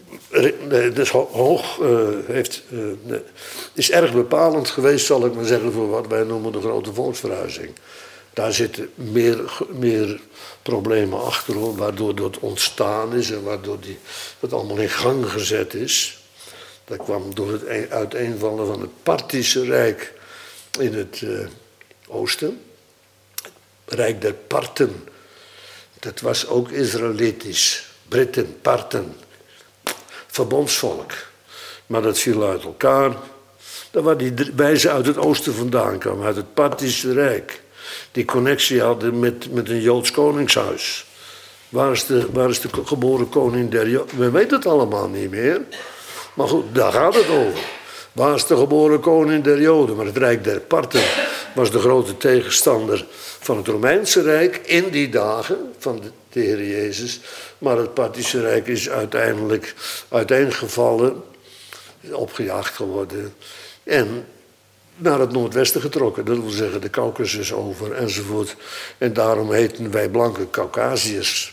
dus hoog, uh, heeft, uh, is erg bepalend geweest, zal ik maar zeggen, voor wat wij noemen de grote volksverhuizing. Daar zitten meer, meer problemen achter, hoor, waardoor dat ontstaan is en waardoor die, dat allemaal in gang gezet is. Dat kwam door het uiteenvallen van het Parthische Rijk in het uh, oosten. Het Rijk der Parten, dat was ook Israëlitisch. Britten, Parten, verbondsvolk. Maar dat viel uit elkaar. Dat waren die wijzen uit het oosten vandaan kwamen, uit het Parthische Rijk. Die connectie hadden met, met een Joods koningshuis. Waar is, de, waar is de geboren koning der Joden? We weten het allemaal niet meer. Maar goed, daar gaat het over. Waar is de geboren koning der Joden? Maar het Rijk der Parten was de grote tegenstander van het Romeinse Rijk in die dagen van de, de Heer Jezus. Maar het Parthische Rijk is uiteindelijk uiteengevallen, opgejaagd geworden en naar het noordwesten getrokken. Dat wil zeggen de Caucasus over enzovoort. En daarom heten wij blanke Caucasiërs.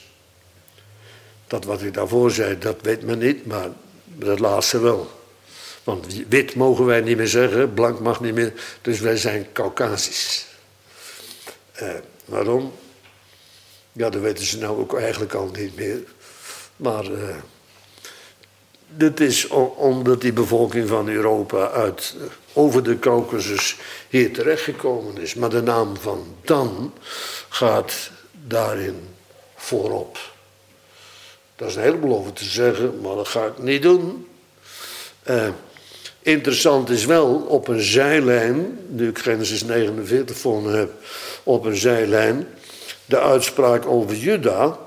Dat wat ik daarvoor zei, dat weet men niet, maar dat laatste wel. Want wit mogen wij niet meer zeggen, blank mag niet meer, dus wij zijn Caucasisch. Eh, waarom? Ja, dat weten ze nou ook eigenlijk al niet meer. Maar uh, dit is omdat die bevolking van Europa uit, uh, over de Caucasus hier terechtgekomen is. Maar de naam van Dan gaat daarin voorop. Dat is een heleboel over te zeggen, maar dat ga ik niet doen. Uh, interessant is wel, op een zijlijn, nu ik Genesis negenenveertig voor me heb, op een zijlijn, de uitspraak over Juda,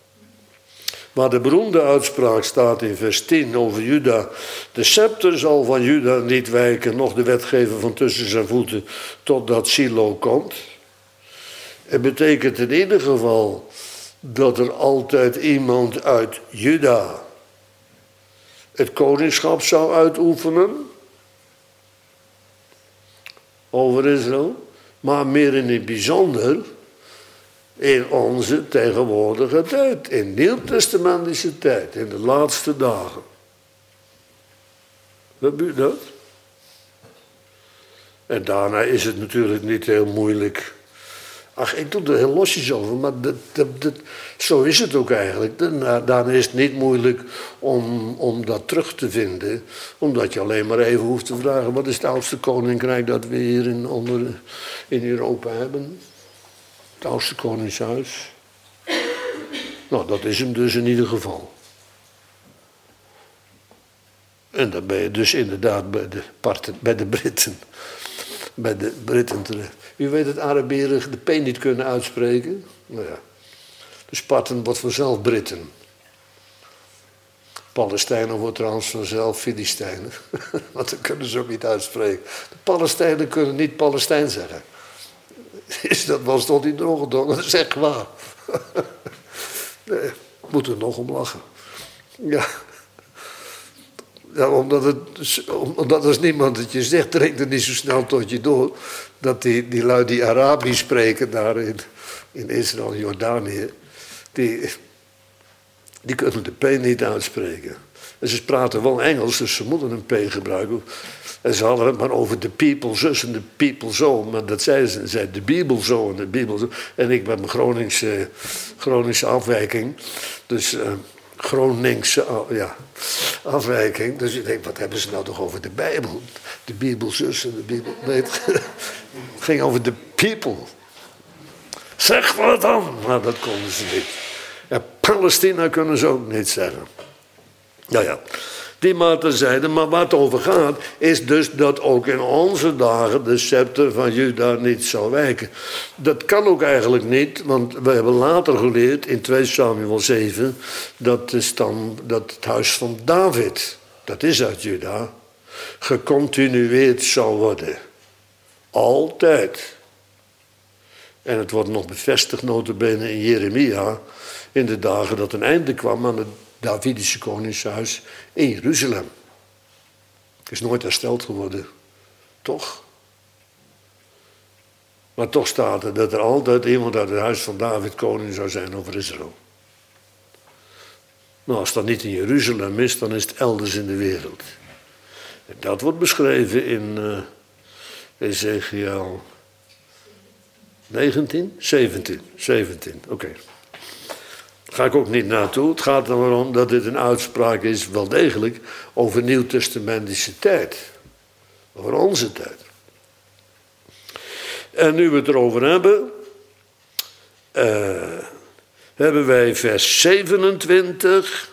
waar de beroemde uitspraak staat in vers tien over Juda. De scepter zal van Juda niet wijken, noch de wetgever van tussen zijn voeten, totdat Silo komt. Het betekent in ieder geval dat er altijd iemand uit Juda het koningschap zou uitoefenen over Israël, maar meer in het bijzonder in onze tegenwoordige tijd, in nieuwtestamentische tijd, in de laatste dagen. Wat u dat? En daarna is het natuurlijk niet heel moeilijk Ach, ik doe er heel losjes over, maar dat, dat, dat, zo is het ook eigenlijk. Daarna is het niet moeilijk om, om dat terug te vinden. Omdat je alleen maar even hoeft te vragen... wat is het oudste koninkrijk dat we hier in, onder, in Europa hebben? Het oudste koningshuis. Nou, dat is hem dus in ieder geval. En dan ben je dus inderdaad bij de, parten, bij de Britten. Bij de Britten terecht. U weet dat Arabieren de P niet kunnen uitspreken? Nou ja. De Sparten wordt vanzelf Britten. Palestijnen wordt trouwens vanzelf Filistijnen. Want dat kunnen ze ook niet uitspreken. De Palestijnen kunnen niet Palestijn zeggen. Is dat was toch niet doorgedrongen? Dat is echt waar. Nee, moet er nog om lachen. Ja. Ja, omdat, het, omdat als niemand het je zegt, dringt het niet zo snel tot je door. Dat die, die lui die Arabisch spreken daar in, in Israël, Jordanië, die, die kunnen de P niet uitspreken. En ze praten wel Engels, dus ze moeten een P gebruiken. En ze hadden het maar over de people zus en de people zo. Maar dat zeiden ze, zei de Bijbel zo en de Bijbel zo. En ik met mijn Groningse, Groningse afwijking. Dus... Uh, Groningse ja, afwijking. Dus je denkt, wat hebben ze nou toch over de Bijbel? De Bijbelzus en de Bijbel... Nee, het ging over de people. Zeg wat dan? Nou, dat konden ze niet. En Palestina kunnen ze ook niet zeggen. Nou ja, die maar terzijde. Maar waar het over gaat, is dus dat ook in onze dagen de scepter van Juda niet zou wijken. Dat kan ook eigenlijk niet, want we hebben later geleerd in twee Samuel zeven... dat, de stam, dat het huis van David, dat is uit Juda, gecontinueerd zou worden. Altijd. En het wordt nog bevestigd nota bene in Jeremia... in de dagen dat een einde kwam aan het Davidische koningshuis in Jeruzalem. Het is nooit hersteld geworden. Toch? Maar toch staat er dat er altijd iemand uit het huis van David koning zou zijn over Israël. Nou, als dat niet in Jeruzalem is, dan is het elders in de wereld. En dat wordt beschreven in uh, Ezekiel negentien? zeventien. zeventien, oké. Okay. Daar ga ik ook niet naartoe. Het gaat er maar om dat dit een uitspraak is, wel degelijk, over nieuwtestamentische tijd. Over onze tijd. En nu we het erover hebben, uh, hebben wij vers zevenentwintig.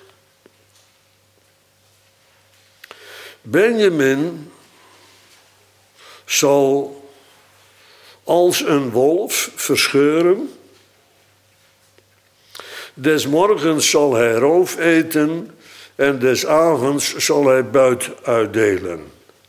Benjamin zal als een wolf verscheuren. Des morgens zal hij roof eten en des avonds zal hij buit uitdelen.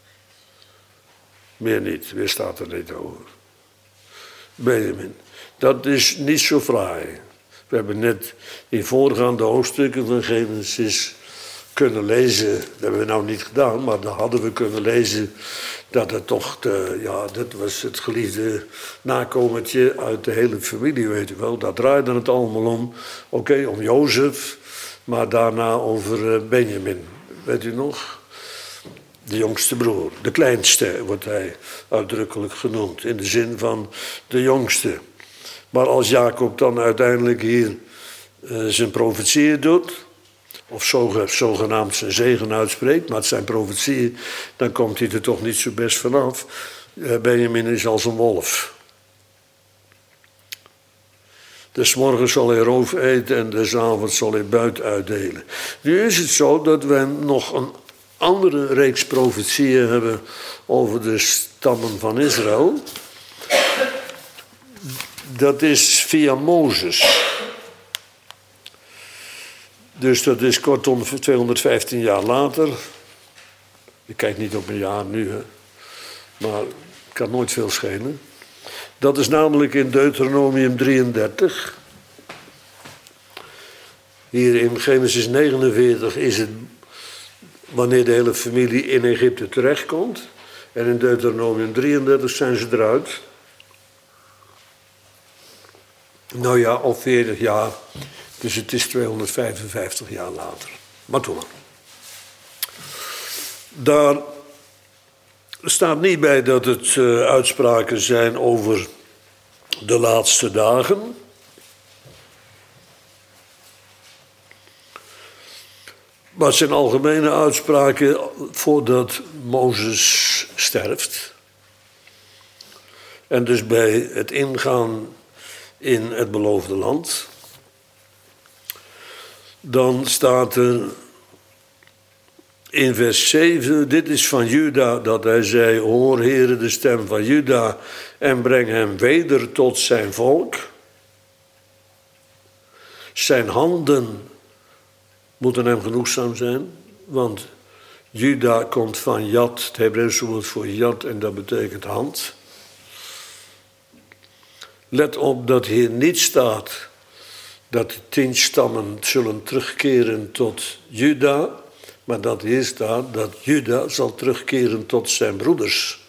Meer niet, weer staat er niet over. Benjamin, dat is niet zo fraai. We hebben net in voorgaande hoofdstukken van Genesis kunnen lezen, dat hebben we nou niet gedaan, maar dan hadden we kunnen lezen dat het toch, de, ja, dit was het geliefde nakomertje uit de hele familie, weet u wel. Daar draaide het allemaal om. Oké, okay, om Jozef, maar daarna over Benjamin. Weet u nog? De jongste broer, de kleinste wordt hij uitdrukkelijk genoemd, in de zin van de jongste. Maar als Jacob dan uiteindelijk hier uh, zijn profetieën doet, of zogenaamd zijn zegen uitspreekt, maar het zijn profetieën, dan komt hij er toch niet zo best vanaf. Benjamin is als een wolf. Des morgens zal hij roof eten en des avonds zal hij buit uitdelen. Nu is het zo dat we nog een andere reeks profetieën hebben over de stammen van Israël. Dat is via Mozes. Dus dat is kortom tweehonderdvijftien jaar later. Ik kijk niet op een jaar nu, hè. Maar het kan nooit veel schelen. Dat is namelijk in Deuteronomium drieëndertig. Hier in Genesis negenenveertig is het wanneer de hele familie in Egypte terechtkomt. En in Deuteronomium drieëndertig zijn ze eruit. Nou ja, al veertig jaar. Dus het is tweehonderdvijfenvijftig jaar later. Maar toen. Daar staat niet bij dat het uh, uitspraken zijn over de laatste dagen. Maar het zijn algemene uitspraken voordat Mozes sterft. En dus bij het ingaan in het beloofde land. Dan staat er in vers zeven, dit is van Juda, dat hij zei, hoor Heere de stem van Juda en breng hem weder tot zijn volk. Zijn handen moeten hem genoegzaam zijn, want Juda komt van Jad, het Hebreeuwse woord voor Jad, en dat betekent hand. Let op dat hier niet staat dat de tien stammen zullen terugkeren tot Juda, maar dat hier staat dat Juda zal terugkeren tot zijn broeders.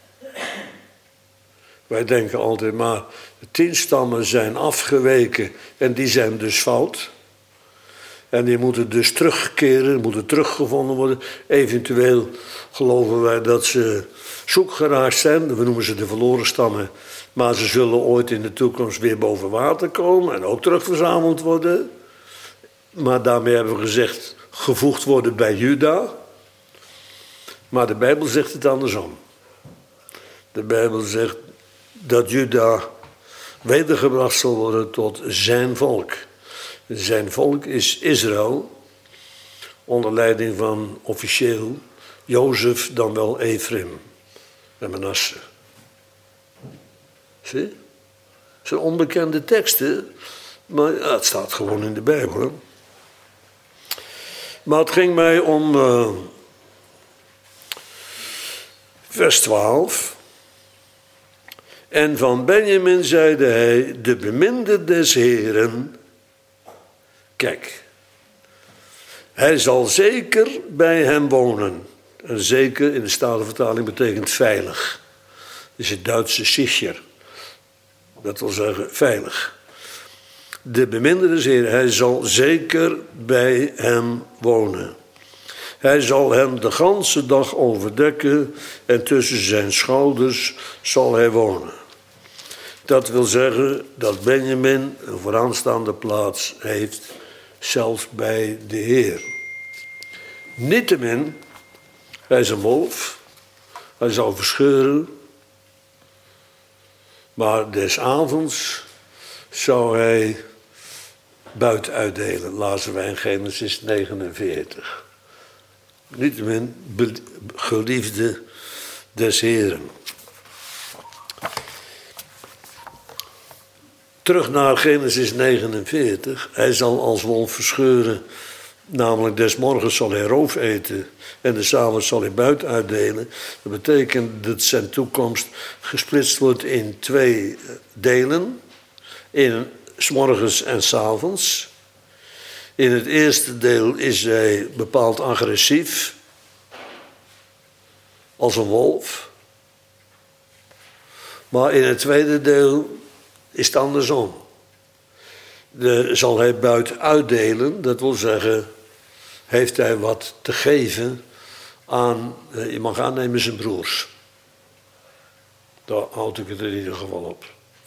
Wij denken altijd maar, de tien stammen zijn afgeweken en die zijn dus fout. En die moeten dus terugkeren, moeten teruggevonden worden. Eventueel geloven wij dat ze zoek geraakt zijn, we noemen ze de verloren stammen. Maar ze zullen ooit in de toekomst weer boven water komen en ook terugverzameld worden. Maar daarmee hebben we gezegd, gevoegd worden bij Juda. Maar de Bijbel zegt het andersom. De Bijbel zegt dat Juda wedergebracht zal worden tot zijn volk. Zijn volk is Israël, onder leiding van officieel Jozef, dan wel Ephraim en Manasse. Zie? Het zijn onbekende teksten, maar ja, het staat gewoon in de Bijbel. Hè? Maar het ging mij om uh, vers twaalf. En van Benjamin zeide hij, de beminde des Heren. Kijk, hij zal zeker bij hem wonen. En zeker in de Statenvertaling betekent veilig. Dat is het Duitse sicher. Dat wil zeggen veilig. De beminde des Heren, hij zal zeker bij hem wonen. Hij zal hem de ganse dag overdekken en tussen zijn schouders zal hij wonen. Dat wil zeggen dat Benjamin een vooraanstaande plaats heeft, zelfs bij de Heer. Niettemin, hij is een wolf, hij zal verscheuren, maar des avonds zou hij buit uitdelen, lazen wij in Genesis negenenveertig. Niettemin, geliefde des Heren. Terug naar Genesis negenenveertig. Hij zal als wolf verscheuren, namelijk des morgens zal hij roof eten en des avonds zal hij buit uitdelen. Dat betekent dat zijn toekomst gesplitst wordt in twee delen. In 's morgens en 's avonds. In het eerste deel is hij bepaald agressief, als een wolf. Maar in het tweede deel is het andersom. De, zal hij buit uitdelen, dat wil zeggen, heeft hij wat te geven aan, je mag aannemen, zijn broers. Daar houd ik het in ieder geval op.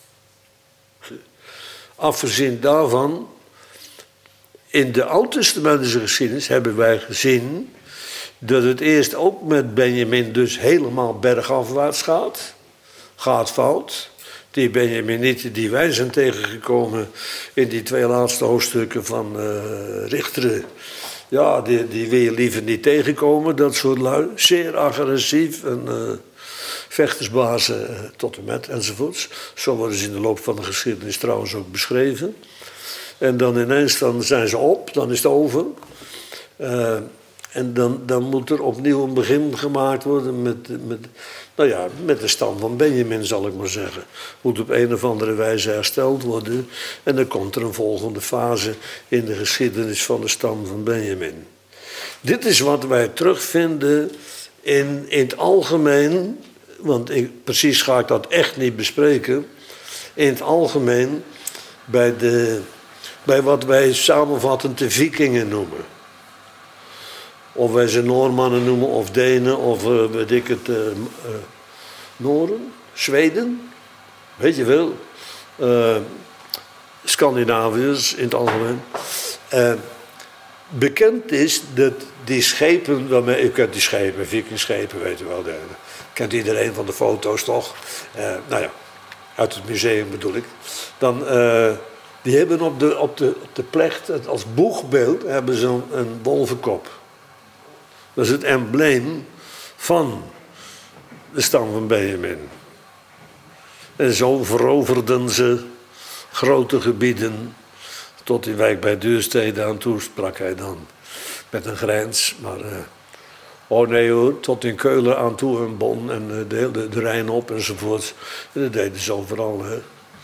Afgezien daarvan, in de Oud-testamentische geschiedenis hebben wij gezien dat het eerst ook met Benjamin dus helemaal bergafwaarts gaat. Gaat fout. Die Benjaminieten die wij zijn tegengekomen in die twee laatste hoofdstukken van uh, Richteren. Ja, die, die wil je liever niet tegenkomen, dat soort lui. Zeer agressief en uh, vechtersbazen uh, tot en met enzovoorts. Zo worden ze in de loop van de geschiedenis trouwens ook beschreven. En dan ineens dan zijn ze op, dan is het over. Uh, en dan, dan moet er opnieuw een begin gemaakt worden met, met, nou ja, met de stam van Benjamin, zal ik maar zeggen. Moet op een of andere wijze hersteld worden. En dan komt er een volgende fase in de geschiedenis van de stam van Benjamin. Dit is wat wij terugvinden in, in het algemeen, want ik, precies ga ik dat echt niet bespreken. In het algemeen bij, de, bij wat wij samenvattend de vikingen noemen. Of wij ze Noormannen noemen, of Denen, of uh, weet ik het, uh, uh, Nooren, Zweden. weet je wel, uh, Scandinaviërs in het algemeen. Uh, bekend is dat die schepen, waarmee, u kent die schepen, vikingschepen, weet u wel. De, kent iedereen van de foto's toch? Uh, nou ja, uit het museum bedoel ik. Dan, uh, die hebben op de, op, de, op de plecht, als boegbeeld, hebben ze een, een wolvenkop. Dat is het embleem van de stam van Benjamin. En zo veroverden ze grote gebieden tot die wijk bij Duurstede aan toe, sprak hij dan met een grijns. Maar, uh, oh nee hoor, tot in Keulen aan toe en Bonn en uh, de, de, de Rijn op enzovoort. En dat deden ze overal. Hè.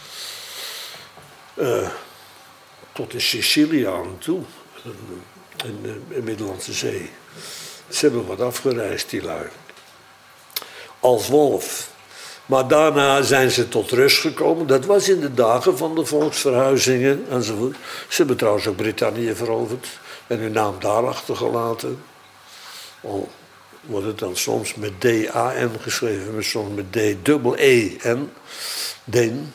Uh, tot in Sicilië aan toe, in de, in de Middellandse Zee. Ze hebben wat afgereisd, die lui. Als wolf. Maar daarna zijn ze tot rust gekomen. Dat was in de dagen van de volksverhuizingen enzovoort. Ze hebben trouwens ook Brittannië veroverd. En hun naam daar achtergelaten. Al wordt het dan soms met D A N geschreven. Maar soms met D E N. Deen.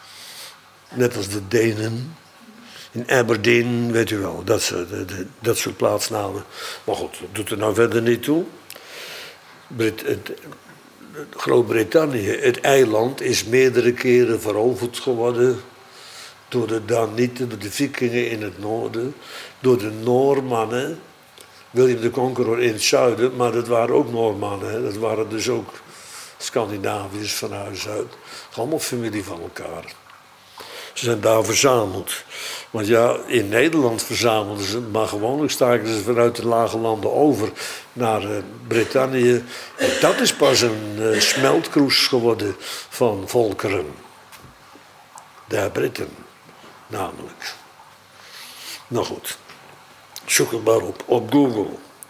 Net als de Denen. In Aberdeen, weet u wel. Dat soort, dat soort plaatsnamen. Maar goed, dat doet er nou verder niet toe. Brit, het, Groot-Brittannië, het eiland, is meerdere keren veroverd geworden. Door de Danieten, door de Vikingen in het noorden. Door de Noormannen. William de Conqueror in het zuiden, maar dat waren ook Noormannen. Hè. Dat waren dus ook Scandinaviërs van huis uit. Allemaal familie van elkaar. Ze zijn daar verzameld. Want ja, in Nederland verzamelden ze, maar gewoonlijk staken ze vanuit de lage landen over naar uh, Brittannië. En dat is pas een uh, smeltkroes geworden van volkeren. De Britten, namelijk. Nou goed, zoek het maar op, op Google.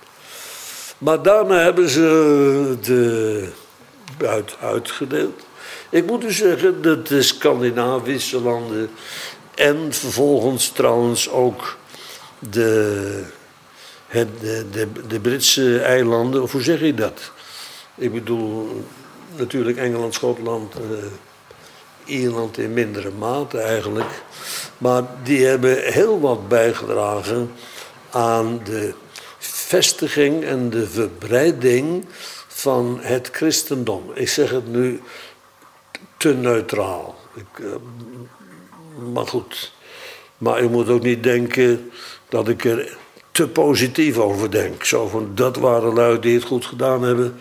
Maar daarna hebben ze de buit uitgedeeld. Ik moet u zeggen dat de Scandinavische landen en vervolgens trouwens ook de, de, de, de Britse eilanden, of hoe zeg je dat? Ik bedoel natuurlijk Engeland, Schotland, uh, Ierland in mindere mate eigenlijk. Maar die hebben heel wat bijgedragen aan de vestiging en de verbreiding van het christendom. Ik zeg het nu te neutraal. Ik, uh, maar goed. Maar u moet ook niet denken dat ik er te positief over denk. Zo van, dat waren lui die het goed gedaan hebben.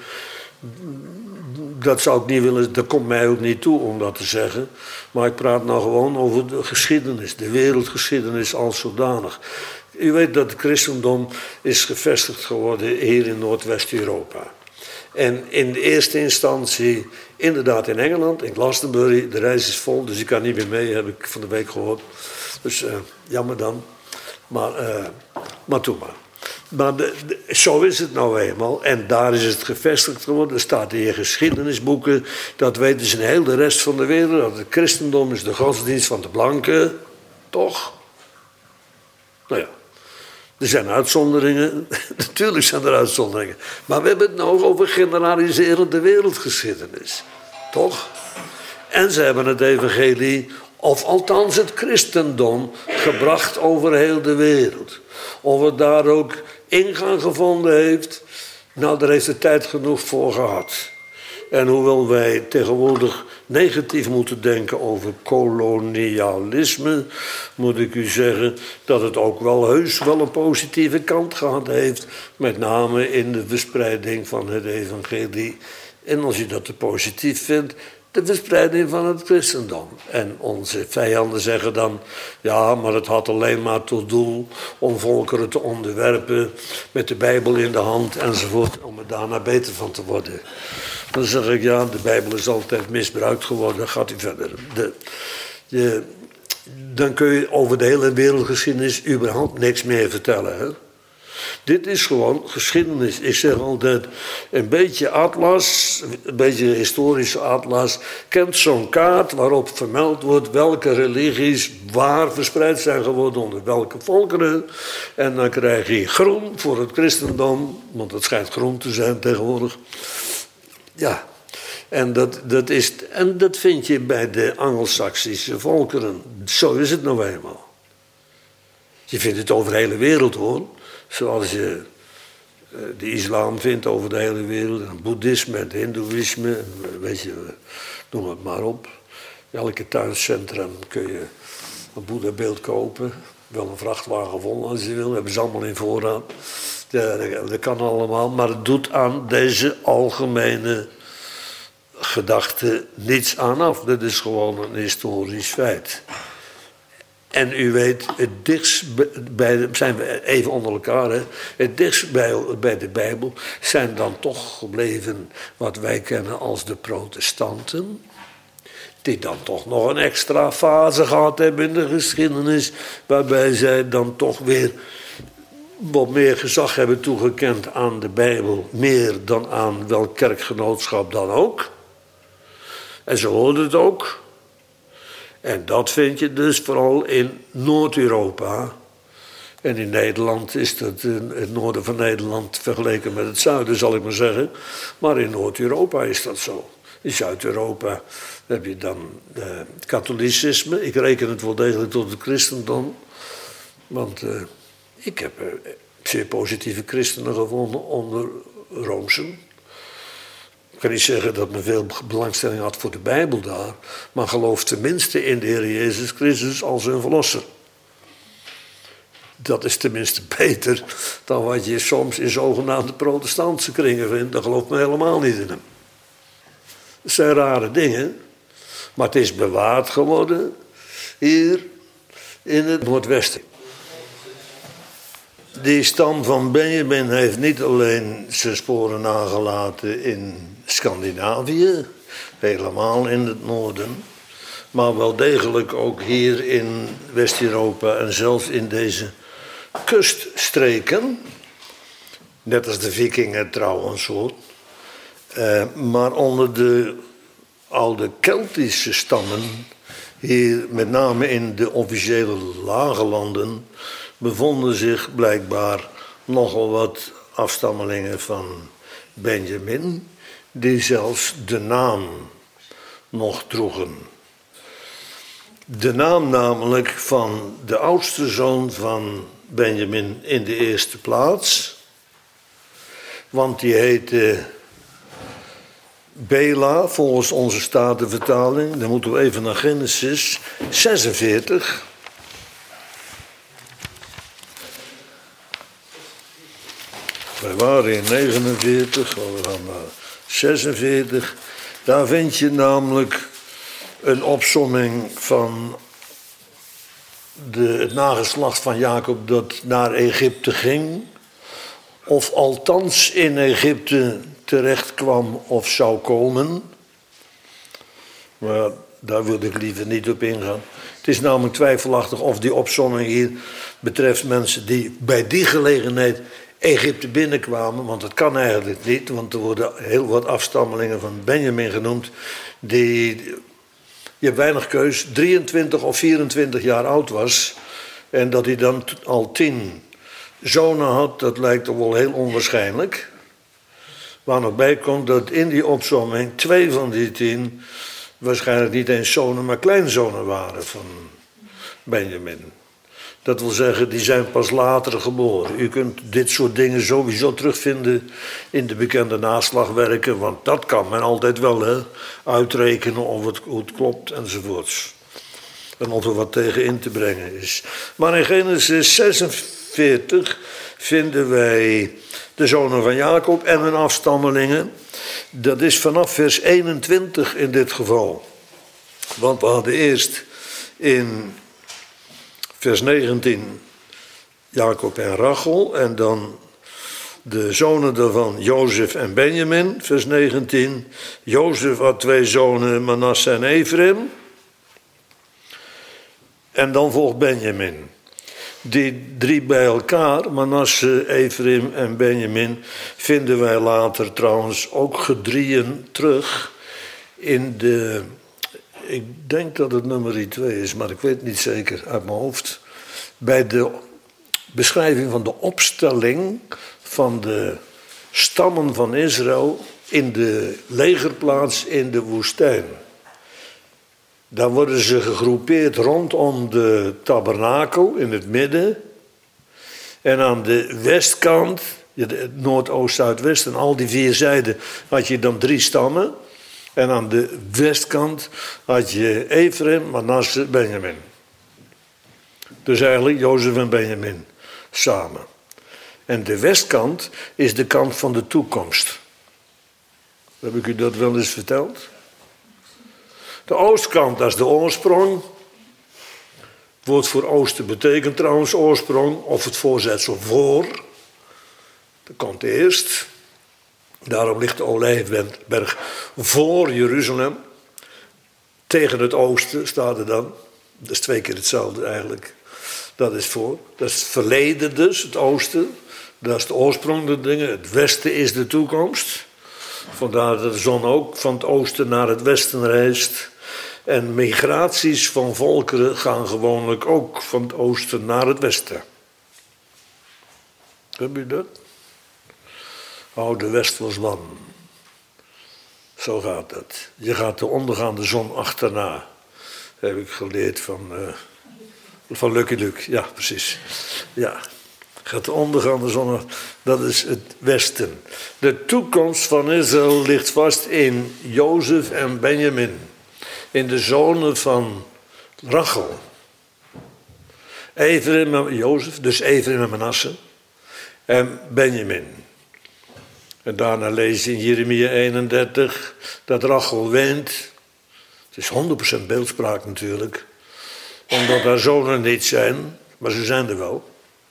Dat zou ik niet willen, dat komt mij ook niet toe om dat te zeggen. Maar ik praat nou gewoon over de geschiedenis, de wereldgeschiedenis als zodanig. U weet dat het christendom is gevestigd geworden hier in Noordwest-Europa. En in de eerste instantie, inderdaad in Engeland, in Glastonbury. De reis is vol, dus ik kan niet meer mee, heb ik van de week gehoord. Dus uh, jammer dan. Maar, uh, maar toen maar. Maar de, de, zo is het nou eenmaal. En daar is het gevestigd geworden. Er staat in geschiedenisboeken. Dat weten ze in heel de rest van de wereld. Dat het christendom is de godsdienst van de blanken. Toch? Nou ja. Er zijn uitzonderingen. Natuurlijk zijn er uitzonderingen. Maar we hebben het nou over generaliserende wereldgeschiedenis. Toch? En ze hebben het evangelie, of althans het christendom, gebracht over heel de wereld. Of het daar ook ingang gevonden heeft, nou, daar heeft de tijd genoeg voor gehad. En hoewel wij tegenwoordig negatief moeten denken over kolonialisme, moet ik u zeggen dat het ook wel heus wel een positieve kant gehad heeft. Met name in de verspreiding van het evangelie. En als je dat te positief vindt, de verspreiding van het christendom. En onze vijanden zeggen dan, ja, maar het had alleen maar tot doel om volkeren te onderwerpen met de Bijbel in de hand enzovoort, om er daarna beter van te worden. Dan zeg ik, ja, de Bijbel is altijd misbruikt geworden, gaat u verder. De, de, dan kun je over de hele wereldgeschiedenis überhaupt niks meer vertellen, hè? Dit is gewoon geschiedenis. Ik zeg altijd, een beetje atlas, een beetje historische atlas, kent zo'n kaart waarop vermeld wordt welke religies waar verspreid zijn geworden onder welke volkeren. En dan krijg je groen voor het christendom, want het schijnt groen te zijn tegenwoordig. Ja, En dat, dat, is, en dat vind je bij de Angelsaksische volkeren. Zo is het nou eenmaal. Je vindt het over de hele wereld hoor. Zoals je de islam vindt over de hele wereld. Het boeddhisme, het hindoeïsme. Weet je, noem het maar op. In elke tuincentrum kun je een boeddhabeeld kopen. Wel een vrachtwagen vol als je wil. Dat hebben ze allemaal in voorraad. Ja, dat kan allemaal. Maar het doet aan deze algemene gedachte niets aan af. Dat is gewoon een historisch feit. En u weet, het dichtst bij, zijn we even onder elkaar, hè? Het dichtst bij, bij de Bijbel zijn dan toch gebleven wat wij kennen als de protestanten. Die dan toch nog een extra fase gehad hebben in de geschiedenis, waarbij zij dan toch weer wat meer gezag hebben toegekend aan de Bijbel, meer dan aan welk kerkgenootschap dan ook. En zo hoorde het ook. En dat vind je dus vooral in Noord-Europa. En in Nederland is dat in het noorden van Nederland vergeleken met het zuiden, zal ik maar zeggen. Maar in Noord-Europa is dat zo. In Zuid-Europa heb je dan uh, het katholicisme. Ik reken het wel degelijk tot het christendom. Want uh, ik heb uh, zeer positieve christenen gevonden onder Roomsen. Ik kan niet zeggen dat men veel belangstelling had voor de Bijbel daar, maar geloof tenminste in de Heer Jezus Christus als hun verlosser. Dat is tenminste beter dan wat je soms in zogenaamde protestantse kringen vindt. Dan gelooft men helemaal niet in hem. Dat zijn rare dingen, maar het is bewaard geworden hier in het Noordwesten. Die stam van Benjamin heeft niet alleen zijn sporen nagelaten in Scandinavië, helemaal in het noorden, maar wel degelijk ook hier in West-Europa en zelfs in deze kuststreken. Net als de vikingen trouwens hoor. Uh, maar onder de oude Keltische stammen, hier met name in de officiële lage landen, bevonden zich blijkbaar nogal wat afstammelingen van Benjamin, die zelfs de naam nog droegen. De naam namelijk van de oudste zoon van Benjamin in de eerste plaats, want die heette Bela, volgens onze Statenvertaling. Dan moeten we even naar Genesis zesenveertig. Wij waren in negenenveertig, we gaan naar zesenveertig. Daar vind je namelijk een opsomming van de, het nageslacht van Jacob dat naar Egypte ging. Of althans in Egypte terecht kwam of zou komen. Maar daar wil ik liever niet op ingaan. Het is namelijk twijfelachtig of die opsomming hier betreft mensen die bij die gelegenheid Egypte binnenkwamen. Want dat kan eigenlijk niet, want er worden heel wat afstammelingen van Benjamin genoemd. Die, je hebt weinig keus, drieëntwintig of vierentwintig jaar oud was. En dat hij dan al tien zonen had, dat lijkt toch wel heel onwaarschijnlijk. Waar nog bij komt dat in die opsomming twee van die tien waarschijnlijk niet eens zonen, maar kleinzonen waren van Benjamin. Dat wil zeggen, die zijn pas later geboren. U kunt dit soort dingen sowieso terugvinden in de bekende naslagwerken, want dat kan men altijd wel hè, uitrekenen of het, hoe het klopt enzovoorts. En of er wat tegen in te brengen is. Maar in Genesis zesenveertig vinden wij de zonen van Jacob en hun afstammelingen. Dat is vanaf vers eenentwintig in dit geval. Want we hadden eerst in vers negentien Jacob en Rachel en dan de zonen daarvan Jozef en Benjamin, vers negentien. Jozef had twee zonen, Manasse en Ephraim. En dan volgt Benjamin. Die drie bij elkaar, Manasse, Ephraim en Benjamin, vinden wij later trouwens ook gedrieën terug in de, ik denk dat het nummer twee is, maar ik weet niet zeker uit mijn hoofd, bij de beschrijving van de opstelling van de stammen van Israël in de legerplaats in de woestijn. Daar worden ze gegroepeerd rondom de tabernakel in het midden. En aan de westkant, noordoost, zuidwest en al die vier zijden, had je dan drie stammen. En aan de westkant had je Ephraim, Manasse, Benjamin. Dus eigenlijk Jozef en Benjamin samen. En de westkant is de kant van de toekomst. Heb ik u dat wel eens verteld? De oostkant, dat is de oorsprong. Het woord voor oosten betekent trouwens oorsprong, of het voorzetsel voor. Dat komt eerst. Daarom ligt de Olijfberg voor Jeruzalem. Tegen het oosten staat er dan. Dat is twee keer hetzelfde eigenlijk. Dat is voor. Dat is het verleden dus, het oosten. Dat is de oorsprong der dingen. Het westen is de toekomst. Vandaar dat de zon ook van het oosten naar het westen reist. En migraties van volkeren gaan gewoonlijk ook van het oosten naar het westen. Heb je dat? Oude Westelsman. Zo gaat dat. Je gaat de ondergaande zon achterna. Heb ik geleerd van, uh, van Lucky Luke. Ja, precies. Ja. Gaat de ondergaande zon, dat is het westen. De toekomst van Israël ligt vast in Jozef en Benjamin. In de zonen van Rachel. Ephraim en Jozef, dus Ephraim en Manasse. En Benjamin. En daarna lees je in Jeremia eenendertig dat Rachel weent. Het is honderd procent beeldspraak natuurlijk. Omdat haar zonen niet zijn, maar ze zijn er wel.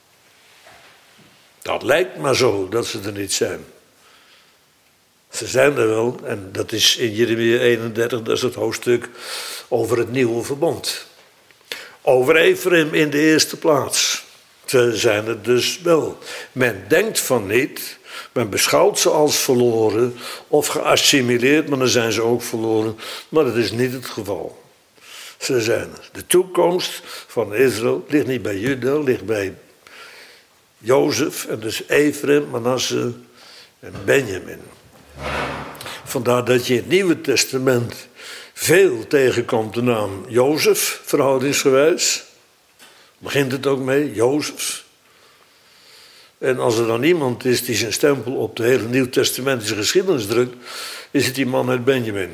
Dat lijkt maar zo dat ze er niet zijn. Ze zijn er wel, en dat is in Jeremia eenendertig, dat is het hoofdstuk over het nieuwe verbond. Over Ephraim in de eerste plaats. Ze zijn er dus wel. Men denkt van niet, men beschouwt ze als verloren of geassimileerd, maar dan zijn ze ook verloren. Maar dat is niet het geval. Ze zijn er. De toekomst van Israël ligt niet bij Juda, ligt bij Jozef, en dus Ephraim, Manasse en Benjamin. Vandaar dat je in het Nieuwe Testament veel tegenkomt de naam Jozef, verhoudingsgewijs. Begint het ook mee, Jozef. En als er dan iemand is die zijn stempel op de hele Nieuw-Testamentische geschiedenis drukt, is het die man uit Benjamin.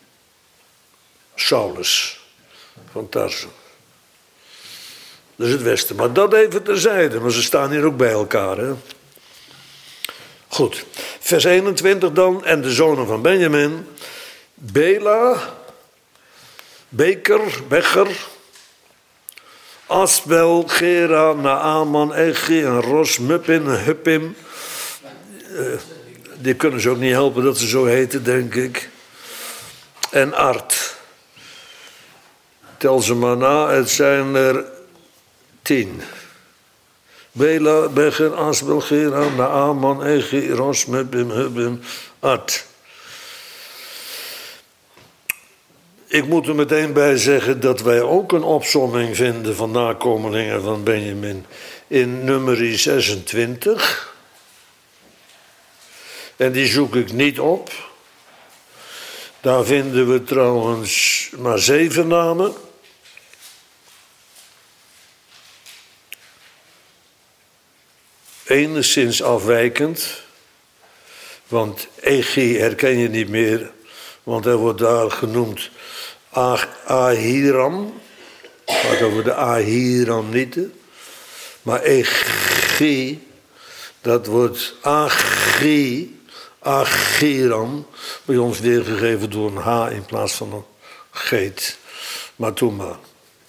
Saulus van Tarsen. Dat is het westen. Maar dat even terzijde. Maar ze staan hier ook bij elkaar. Hè? Goed. Vers eenentwintig dan. En de zonen van Benjamin. Bela. Beker. Becher. Asbel. Gera. Naaman. Echi. En Ros. Muppin. Huppim. Uh, die kunnen ze ook niet helpen dat ze zo heten, denk ik. En Art. Tel ze maar na. Het zijn er tien. Bela, Becher, Asbel, Gera, Naaman, Echi, Ros, Muppim, Huppim, Art. Ik moet er meteen bij zeggen dat wij ook een opsomming vinden van nakomelingen van Benjamin in Numeri zesentwintig. En die zoek ik niet op. Daar vinden we trouwens maar zeven namen. Enigszins afwijkend. Want Echi herken je niet meer. Want hij wordt daar genoemd Ahiram. Het gaat over de Ahiramnieten. Maar Echi, dat wordt Achi, Achiram. Bij ons weergegeven door een H in plaats van een geet. Maar toen maar.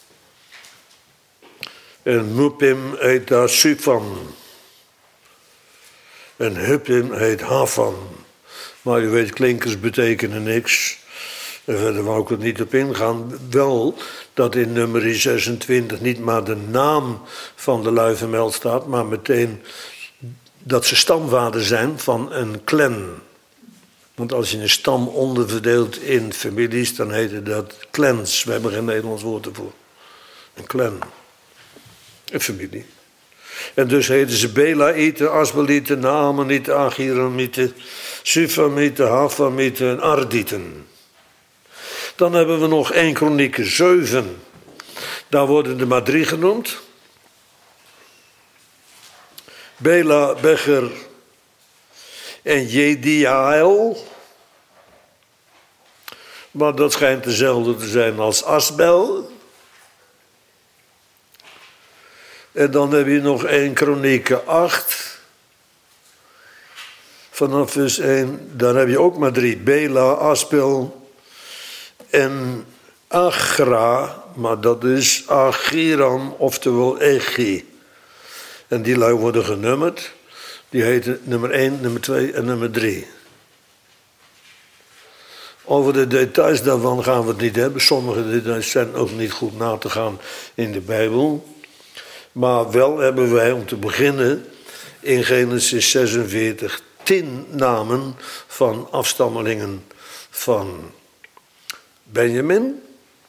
En Muppim heet daar Sufam. En Huppim heet Havan. Maar u weet, klinkers betekenen niks. En verder wou ik er niet op ingaan. Wel dat in nummer zesentwintig niet maar de naam van de lui vermeld staat, maar meteen dat ze stamvader zijn van een clan. Want als je een stam onderverdeelt in families, dan heette dat clans. We hebben geen Nederlands woord ervoor. Een clan. Een familie. En dus heten ze Belaïten, Asbelieten, Naamanieten, Achiramieten. Sufamieten, Hafamieten en Ardieten. Dan hebben we nog één Kronieken zeven. Daar worden er maar drie genoemd. Bela, Becher en Jediael. Maar dat schijnt dezelfde te zijn als Asbel. En dan heb je nog één Kronieken acht. Vanaf vers één, daar heb je ook maar drie. Bela, Aspel en Agra. Maar dat is Achiram, oftewel Echi. En die lui worden genummerd. Die heten nummer één, nummer twee en nummer drie. Over de details daarvan gaan we het niet hebben. Sommige details zijn ook niet goed na te gaan in de Bijbel. Maar wel hebben wij om te beginnen in Genesis zesenveertig tien namen van afstammelingen van Benjamin.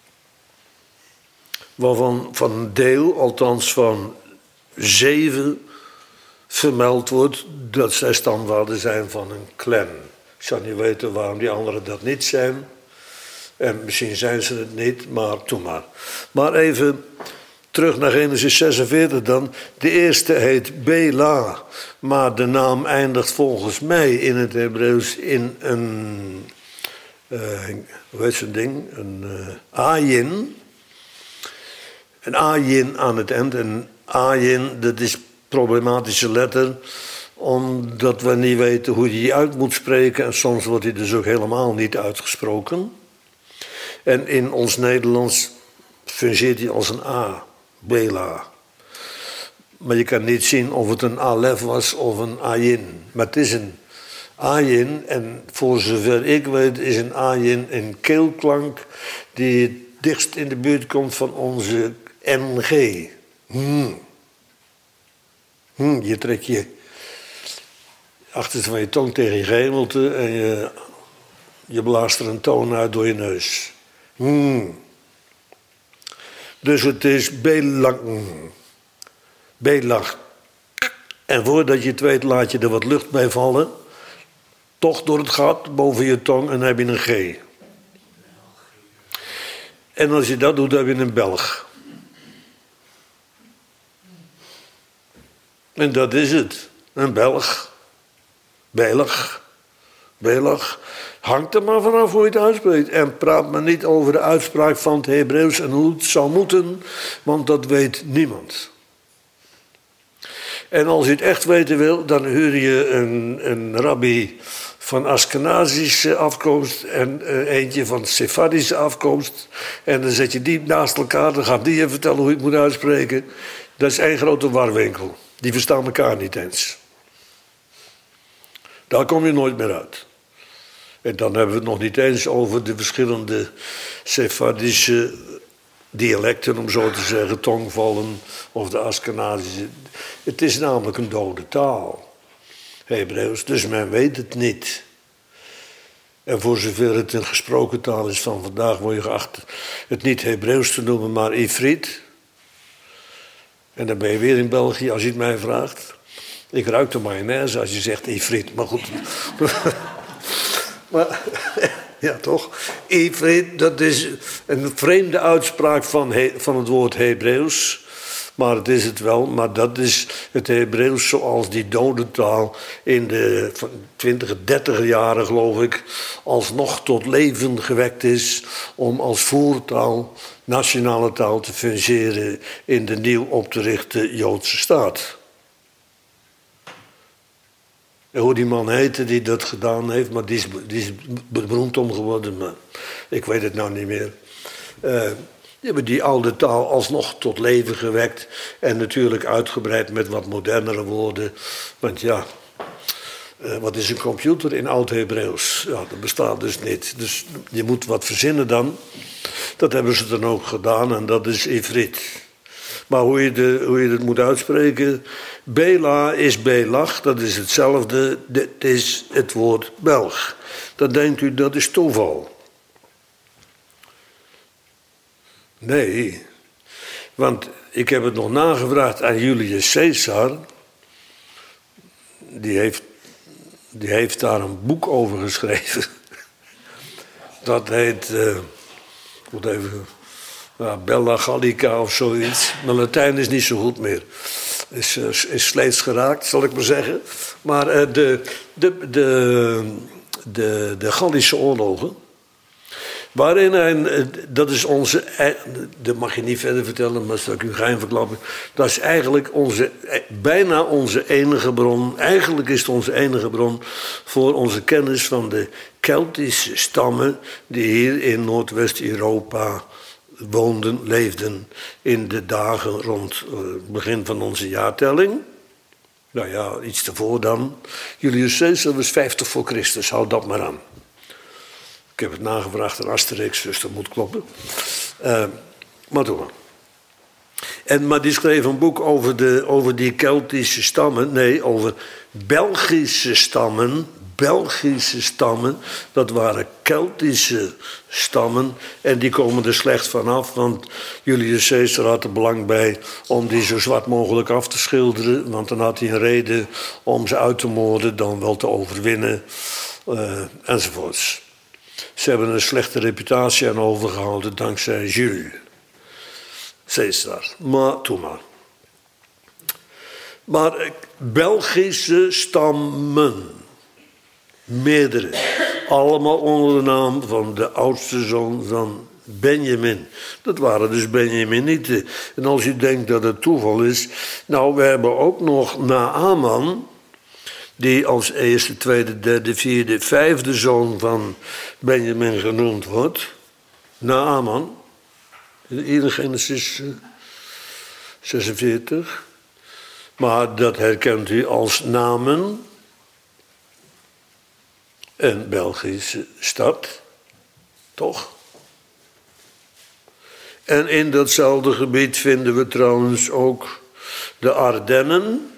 Waarvan van een deel, althans van zeven, vermeld wordt dat zij stamvader zijn van een clan. Ik zou niet weten waarom die anderen dat niet zijn. En misschien zijn ze het niet, maar toen maar. Maar even terug naar Genesis zesenveertig dan. De eerste heet Bela, maar de naam eindigt volgens mij in het Hebreeuws in een, uh, hoe heet zo'n ding, een uh, ayin. Een ayin aan het eind. En ayin, dat is een problematische letter, omdat we niet weten hoe je die uit moet spreken. En soms wordt die dus ook helemaal niet uitgesproken. En in ons Nederlands fungeert die als een A. Bela. Maar je kan niet zien of het een alef was of een ayin. Maar het is een ayin. En voor zover ik weet is een ayin een keelklank die het dichtst in de buurt komt van onze ng. Hmm. Hmm, je trekt je achterste van je tong tegen je gehemelte en je, je blaast er een toon uit door je neus. Hmm. Dus het is belang. Belach. En voordat je het weet laat je er wat lucht bij vallen. Toch door het gat boven je tong en dan heb je een G. En als je dat doet, dan heb je een Belg. En dat is het. Een Belg. Belg. Belg. Hangt er maar vanaf hoe je het uitspreekt. En praat maar niet over de uitspraak van het Hebreeuws en hoe het zou moeten, want dat weet niemand. En als je het echt weten wil, dan huur je een, een rabbi van Askenazische afkomst en uh, eentje van Sephardische afkomst. En dan zet je die naast elkaar, dan gaat die je vertellen hoe je het moet uitspreken. Dat is één grote warwinkel. Die verstaan elkaar niet eens. Daar kom je nooit meer uit. En dan hebben we het nog niet eens over de verschillende Sephardische dialecten, om zo te zeggen, tongvallen, of de Askenazische. Het is namelijk een dode taal, Hebreeuws, dus men weet het niet. En voor zover het een gesproken taal is van vandaag, word je geacht het niet Hebreeuws te noemen, maar Ifrit. En dan ben je weer in België, als je het mij vraagt. Ik ruik de mayonaise als je zegt Ifrit, maar goed. Maar, ja toch? Ifrit, dat is een vreemde uitspraak van, he, van het woord Hebreeuws. Maar het is het wel. Maar dat is het Hebreeuws zoals die dode taal in de twintiger, dertiger jaren, geloof ik, alsnog tot leven gewekt is om als voertaal, nationale taal te fungeren in de nieuw op te richten Joodse staat. En hoe die man heette die dat gedaan heeft, maar die is, die is beroemd om geworden, maar ik weet het nou niet meer. Uh, die hebben die oude taal alsnog tot leven gewekt en natuurlijk uitgebreid met wat modernere woorden. Want ja, uh, wat is een computer in oud-Hebreeuws? Ja, dat bestaat dus niet. Dus je moet wat verzinnen dan. Dat hebben ze dan ook gedaan en dat is Ifrit. Maar hoe je, de, hoe je het moet uitspreken, Bela is Belach, dat is hetzelfde, dit is het woord Belg. Dan denkt u, dat is toeval. Nee, want ik heb het nog nagevraagd aan Julius Caesar. Die heeft die heeft daar een boek over geschreven. Dat heet, uh, moet even, uh, Bella Gallica of zoiets. Mijn Latijn is niet zo goed meer. Is, uh, is slechts geraakt, zal ik maar zeggen. Maar uh, de, de, de, de, de Gallische oorlogen, waarin hij, dat is onze, dat mag je niet verder vertellen, maar zal ik u geheim verklappen. Dat is eigenlijk onze, bijna onze enige bron, eigenlijk is het onze enige bron voor onze kennis van de Keltische stammen die hier in Noordwest-Europa woonden, leefden in de dagen rond het begin van onze jaartelling. Nou ja, iets tevoren dan. Julius Caesar was vijftig voor Christus, houd dat maar aan. Ik heb het nagevraagd aan Asterix, dus dat moet kloppen. Uh, maar toen maar. En, maar die schreef een boek over, de, over die Keltische stammen. Nee, over Belgische stammen. Belgische stammen. Dat waren Keltische stammen. En die komen er slecht vanaf. Want Julius Caesar had er belang bij om die zo zwart mogelijk af te schilderen. Want dan had hij een reden om ze uit te moorden, dan wel te overwinnen. Uh, enzovoorts. Ze hebben een slechte reputatie aan overgehouden dankzij Jules Caesar. Maar toen maar. Maar Belgische stammen. Meerdere. Allemaal onder de naam van de oudste zoon van Benjamin. Dat waren dus Benjaminieten. En als u denkt dat het toeval is. Nou, we hebben ook nog Naaman, die als eerste, tweede, derde, vierde, vijfde zoon van Benjamin genoemd wordt. Naaman. Hier in Genesis zesenveertig. Maar dat herkent u als Namen. Een Belgische stad. Toch? En in datzelfde gebied vinden we trouwens ook de Ardennen.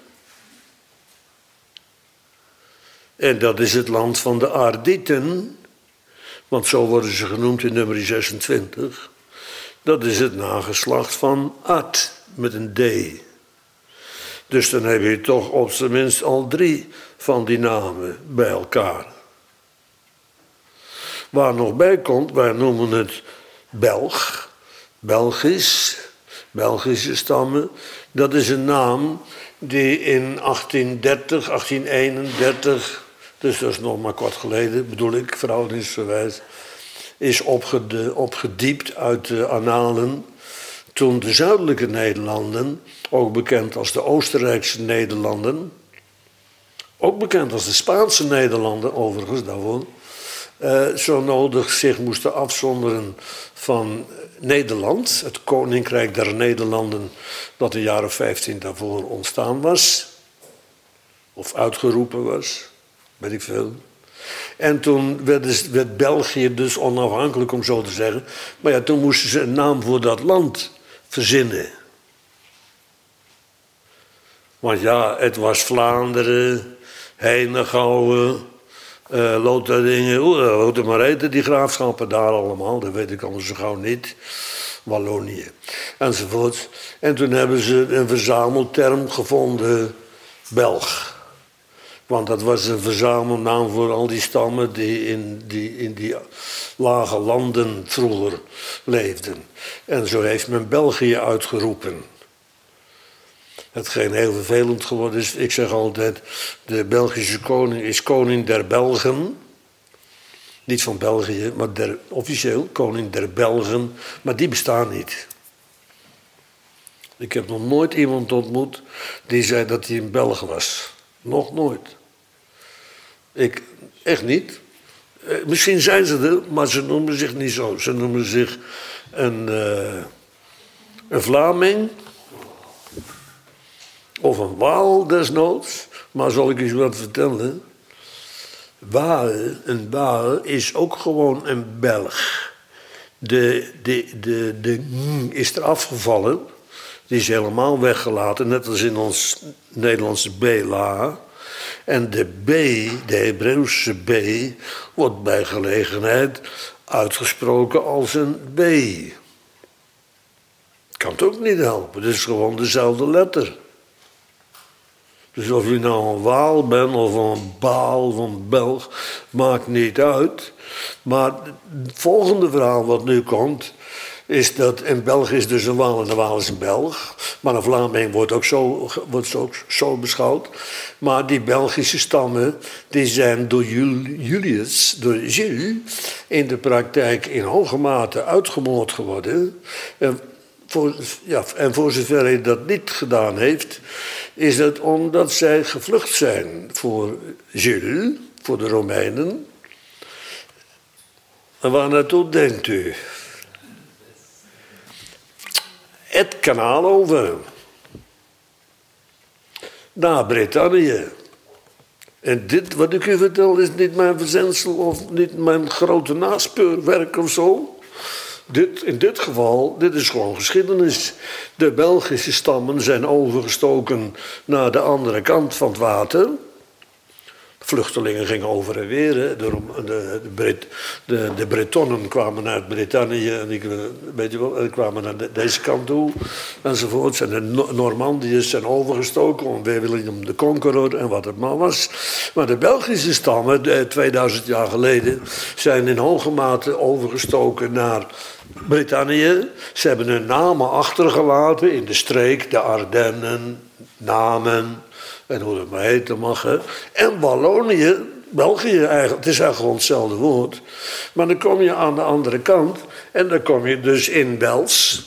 En dat is het land van de Ardieten. Want zo worden ze genoemd in nummer zesentwintig. Dat is het nageslacht van Ad, met een D. Dus dan heb je toch op zijn minst al drie van die namen bij elkaar. Waar nog bij komt, wij noemen het Belg, Belgisch, Belgische stammen. Dat is een naam die in achttien dertig, achttien eenendertig, dus dat is nog maar kort geleden, bedoel ik, verhoudingsgewijs, is opgede, opgediept uit de annalen toen de zuidelijke Nederlanden, ook bekend als de Oostenrijkse Nederlanden, ook bekend als de Spaanse Nederlanden overigens daarvoor, uh, zo nodig zich moesten afzonderen van Nederland, het Koninkrijk der Nederlanden, dat een jaar of vijftien daarvoor ontstaan was, of uitgeroepen was, weet ik veel. En toen werd, werd België dus onafhankelijk, om zo te zeggen. Maar ja, toen moesten ze een naam voor dat land verzinnen. Want ja, het was Vlaanderen, Henegouwen, uh, Lotharingen, hoe het maar heten, die graafschappen daar allemaal, dat weet ik allemaal zo gauw niet. Wallonië, enzovoort. En toen hebben ze een verzamelterm gevonden, Belg. Want dat was een verzamelnaam voor al die stammen die in die, in die lage landen vroeger leefden. En zo heeft men België uitgeroepen. Hetgeen heel vervelend geworden is. Ik zeg altijd, de Belgische koning is koning der Belgen. Niet van België, maar der, officieel koning der Belgen. Maar die bestaan niet. Ik heb nog nooit iemand ontmoet die zei dat hij een Belg was. Nog nooit. Ik, echt niet. Eh, misschien zijn ze er, maar ze noemen zich niet zo. Ze noemen zich een, uh, een Vlaming. Of een Waal desnoods. Maar zal ik eens wat vertellen. Waal, een Waal is ook gewoon een Belg. De, de, de, de ng is er afgevallen. Die is helemaal weggelaten, net als in ons Nederlandse Bela. En de B, de Hebreeuwse B, wordt bij gelegenheid uitgesproken als een B. Kan het ook niet helpen, het is gewoon dezelfde letter. Dus of je nou een Waal bent of een Baal of een Belg, maakt niet uit. Maar het volgende verhaal wat nu komt, is dat in België is dus een Waal en een Waal is een Belg. Maar een Vlaming wordt ook zo, wordt ook zo beschouwd. Maar die Belgische stammen, die zijn door Julius, door Gilles, in de praktijk in hoge mate uitgemoord geworden. En voor, ja, en voor zover hij dat niet gedaan heeft, is het omdat zij gevlucht zijn voor Gilles, voor de Romeinen. En waar naartoe denkt u? Het kanaal over. Naar Brittannië. En dit, wat ik u vertel, is niet mijn verzinsel of niet mijn grote naspeurwerk of zo. Dit, in dit geval, dit is gewoon geschiedenis. De Belgische stammen zijn overgestoken naar de andere kant van het water. Vluchtelingen gingen over en weer. Hè. De, de, de, Brit, de, de Bretonnen kwamen uit Brittannië en ik, weet je wel, kwamen naar de, deze kant toe enzovoort. En de Normandiërs zijn overgestoken om weer Willem de Conqueror en wat het maar was. Maar de Belgische stammen, de, tweeduizend jaar geleden, zijn in hoge mate overgestoken naar Brittannië. Ze hebben hun namen achtergelaten in de streek, de Ardennen, Namen. En hoe dat maar heten mag. Hè. En Wallonië, België eigenlijk, het is eigenlijk gewoon hetzelfde woord. Maar dan kom je aan de andere kant en dan kom je dus in Wels.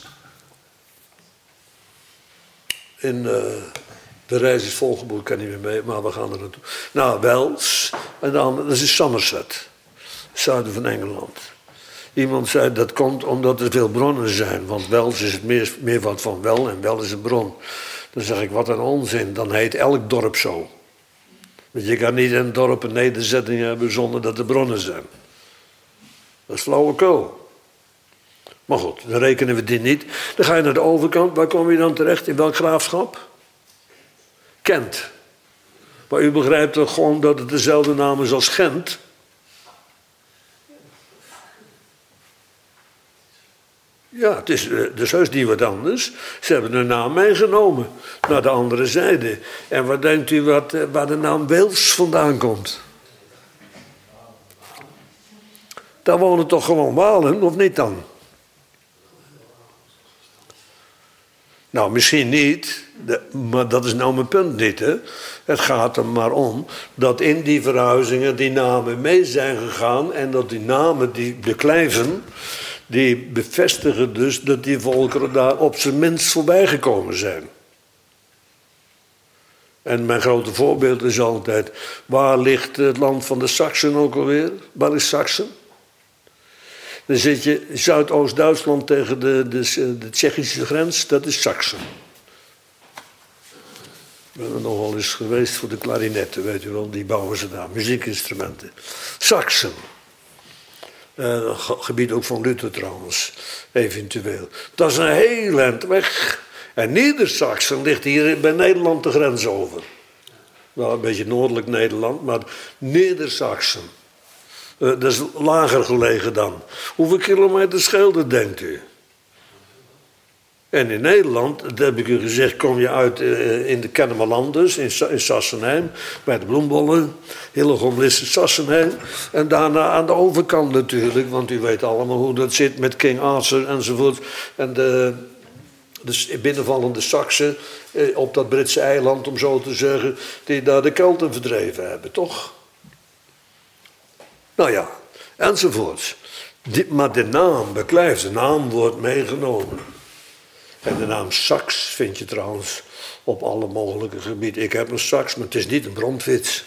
In, uh, de reis is volgeboekt, ik kan niet meer mee, maar we gaan er naartoe. Nou, Wels, en dan, dat is Somerset, zuiden van Engeland. Iemand zei dat komt omdat er veel bronnen zijn, want Wels is het meer, meervoud van wel en wel is een bron. Dan zeg ik, wat een onzin, dan heet elk dorp zo. Want je kan niet in een dorp een nederzetting hebben zonder dat er bronnen zijn. Dat is flauwekul. Maar goed, dan rekenen we die niet. Dan ga je naar de overkant, waar kom je dan terecht? In welk graafschap? Kent. Maar u begrijpt toch gewoon dat het dezelfde naam is als Gent? Ja, het is dus heus niet wat anders. Ze hebben hun naam meegenomen naar de andere zijde. En wat denkt u wat, waar de naam Wales vandaan komt? Daar wonen toch gewoon Walen, of niet dan? Nou, misschien niet, maar dat is nou mijn punt niet. Hè? Het gaat er maar om dat in die verhuizingen die namen mee zijn gegaan en dat die namen, die, de klijven, die bevestigen dus dat die volkeren daar op zijn minst voorbij gekomen zijn. En mijn grote voorbeeld is altijd, waar ligt het land van de Saksen ook alweer? Waar is Saksen? Dan zit je Zuidoost-Duitsland tegen de, de, de Tsjechische grens, dat is Saksen. Ik ben er nog wel eens geweest voor de klarinetten, weet u wel, die bouwen ze daar, muziekinstrumenten. Saksen. Uh, gebied ook van Luther trouwens, eventueel. Dat is een heel eind weg. En Nieder-Saksen ligt hier bij Nederland de grens over. Wel een beetje noordelijk Nederland, maar Nieder-Saksen. Uh, dat is lager gelegen dan. Hoeveel kilometer scheelt het, denkt u? En in Nederland, dat heb ik u gezegd, kom je uit uh, in de Kennemerland dus, in, in Sassenheim, bij de bloembollen. Hillegom, Lisse, Sassenheim. En daarna aan de overkant natuurlijk, want u weet allemaal hoe dat zit met King Arthur enzovoort. En de, de binnenvallende Saksen uh, op dat Britse eiland, om zo te zeggen, die daar de Kelten verdreven hebben, toch? Nou ja, enzovoort. Die, maar de naam beklijft, de naam wordt meegenomen. En de naam Saks vind je trouwens op alle mogelijke gebieden. Ik heb een Saks, maar het is niet een bromfiets.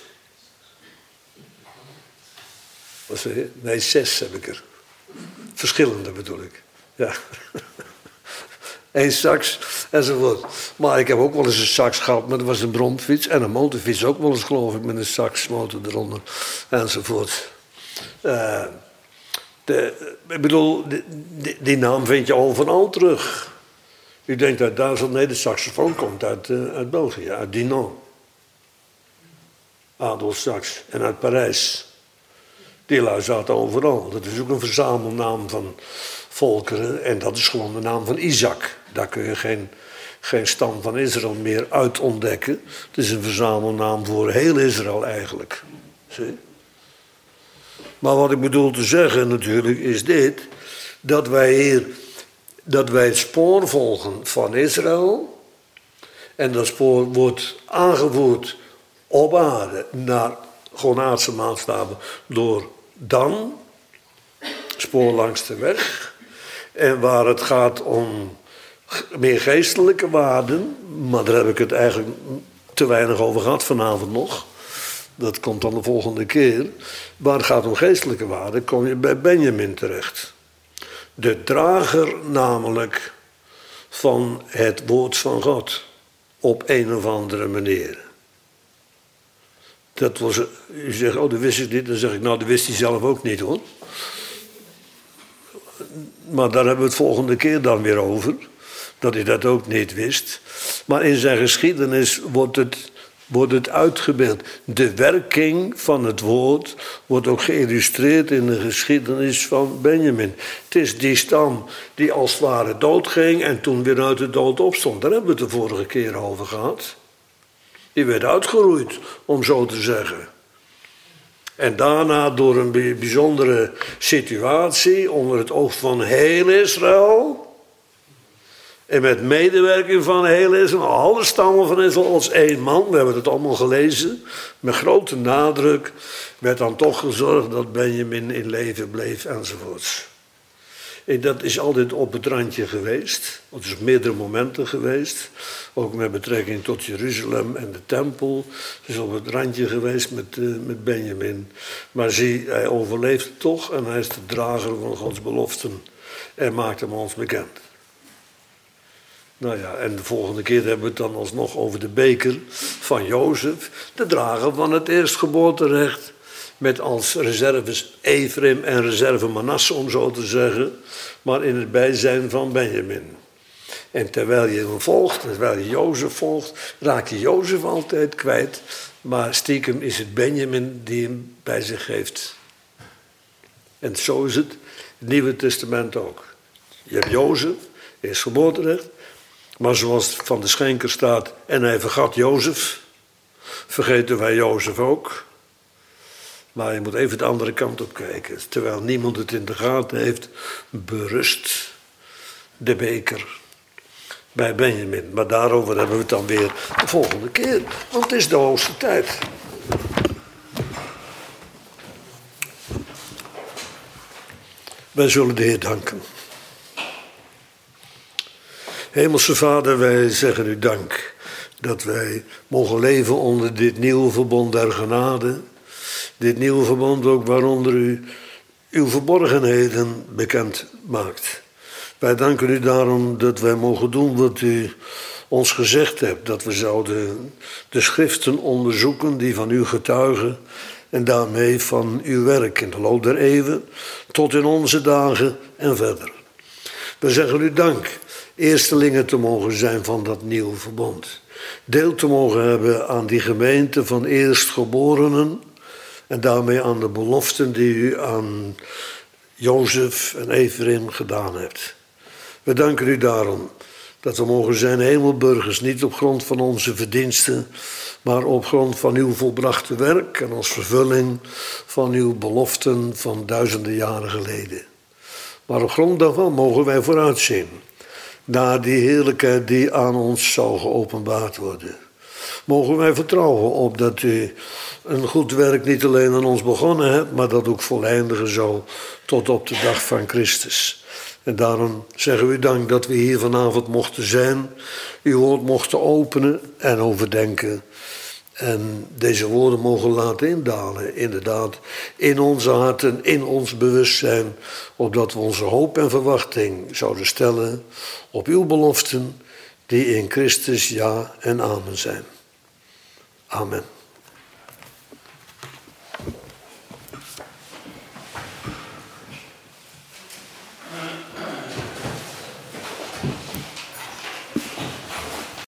Wat zeg je? Nee, zes heb ik er. Verschillende bedoel ik. Ja. Eén Saks enzovoort. Maar ik heb ook wel eens een Saks gehad, maar dat was een bromfiets. En een motorfiets ook wel eens, geloof ik, met een Saks motor eronder. Enzovoort. Uh, de, ik bedoel, die, die, die naam vind je overal terug. U denkt uit Duitsland, nee, de saxofoon komt uit, uh, uit België, uit Dinan. Adolf Sax. En uit Parijs. Die lui zaten overal. Dat is ook een verzamelnaam van volkeren. En dat is gewoon de naam van Isaac. Daar kun je geen, geen stam van Israël meer uitontdekken. Het is een verzamelnaam voor heel Israël eigenlijk. Zie? Maar wat ik bedoel te zeggen natuurlijk is dit. Dat wij hier, dat wij het spoor volgen van Israël. En dat spoor wordt aangevoerd op aarde naar gewoon aardse maatstaven door Dan. Spoor langs de weg. En waar het gaat om meer geestelijke waarden, maar daar heb ik het eigenlijk te weinig over gehad vanavond nog. Dat komt dan de volgende keer. Waar het gaat om geestelijke waarden, kom je bij Benjamin terecht. De drager namelijk van het woord van God. Op een of andere manier. Dat was, u zegt, oh dat wist ik niet. Dan zeg ik, nou dat wist hij zelf ook niet hoor. Maar daar hebben we het volgende keer dan weer over. Dat hij dat ook niet wist. Maar in zijn geschiedenis wordt het, wordt het uitgebeeld. De werking van het woord wordt ook geïllustreerd in de geschiedenis van Benjamin. Het is die stam die als het ware doodging en toen weer uit de dood opstond. Daar hebben we het de vorige keer over gehad. Die werd uitgeroeid, om zo te zeggen. En daarna door een bijzondere situatie onder het oog van heel Israël. En met medewerking van heel Israël, alle stammen van Israël als één man. We hebben het allemaal gelezen. Met grote nadruk werd dan toch gezorgd dat Benjamin in leven bleef enzovoorts. En dat is altijd op het randje geweest. Het is op meerdere momenten geweest. Ook met betrekking tot Jeruzalem en de tempel. Het is op het randje geweest met, uh, met Benjamin. Maar zie, hij overleeft toch en hij is de drager van Gods beloften. En maakt hem ons bekend. Nou ja, en de volgende keer hebben we het dan alsnog over de beker van Jozef. De drager van het eerstgeboorterecht. Met als reserves Ephraim en reserve Manasse, om zo te zeggen. Maar in het bijzijn van Benjamin. En terwijl je hem volgt, terwijl je Jozef volgt, raak je Jozef altijd kwijt. Maar stiekem is het Benjamin die hem bij zich heeft. En zo is het, het Nieuwe Testament ook. Je hebt Jozef, eerstgeboorterecht. Maar zoals het van de schenker staat, en hij vergat Jozef, vergeten wij Jozef ook. Maar je moet even de andere kant op kijken. Terwijl niemand het in de gaten heeft, berust de beker bij Benjamin. Maar daarover hebben we het dan weer de volgende keer. Want het is de hoogste tijd. Wij zullen de Heer danken. Hemelse Vader, wij zeggen u dank dat wij mogen leven onder dit nieuwe verbond der genade. Dit nieuwe verbond ook waaronder u uw verborgenheden bekend maakt. Wij danken u daarom dat wij mogen doen wat u ons gezegd hebt. Dat we zouden de schriften onderzoeken die van u getuigen. En daarmee van uw werk in de loop der eeuwen tot in onze dagen en verder. We zeggen u dank. Eerstelingen te mogen zijn van dat nieuwe verbond. Deel te mogen hebben aan die gemeente van eerstgeborenen. En daarmee aan de beloften die u aan Jozef en Ephraim gedaan hebt. We danken u daarom dat we mogen zijn hemelburgers. Niet op grond van onze verdiensten. Maar op grond van uw volbrachte werk. En als vervulling van uw beloften van duizenden jaren geleden. Maar op grond daarvan mogen wij vooruitzien. Naar die heerlijkheid die aan ons zal geopenbaard worden. Mogen wij vertrouwen op dat u een goed werk niet alleen aan ons begonnen hebt, maar dat ook voleindigen zal tot op de dag van Christus. En daarom zeggen we u dank dat we hier vanavond mochten zijn, uw woord mochten openen en overdenken. En deze woorden mogen laten indalen, inderdaad, in onze harten, in ons bewustzijn, opdat we onze hoop en verwachting zouden stellen op uw beloften, die in Christus ja en amen zijn. Amen.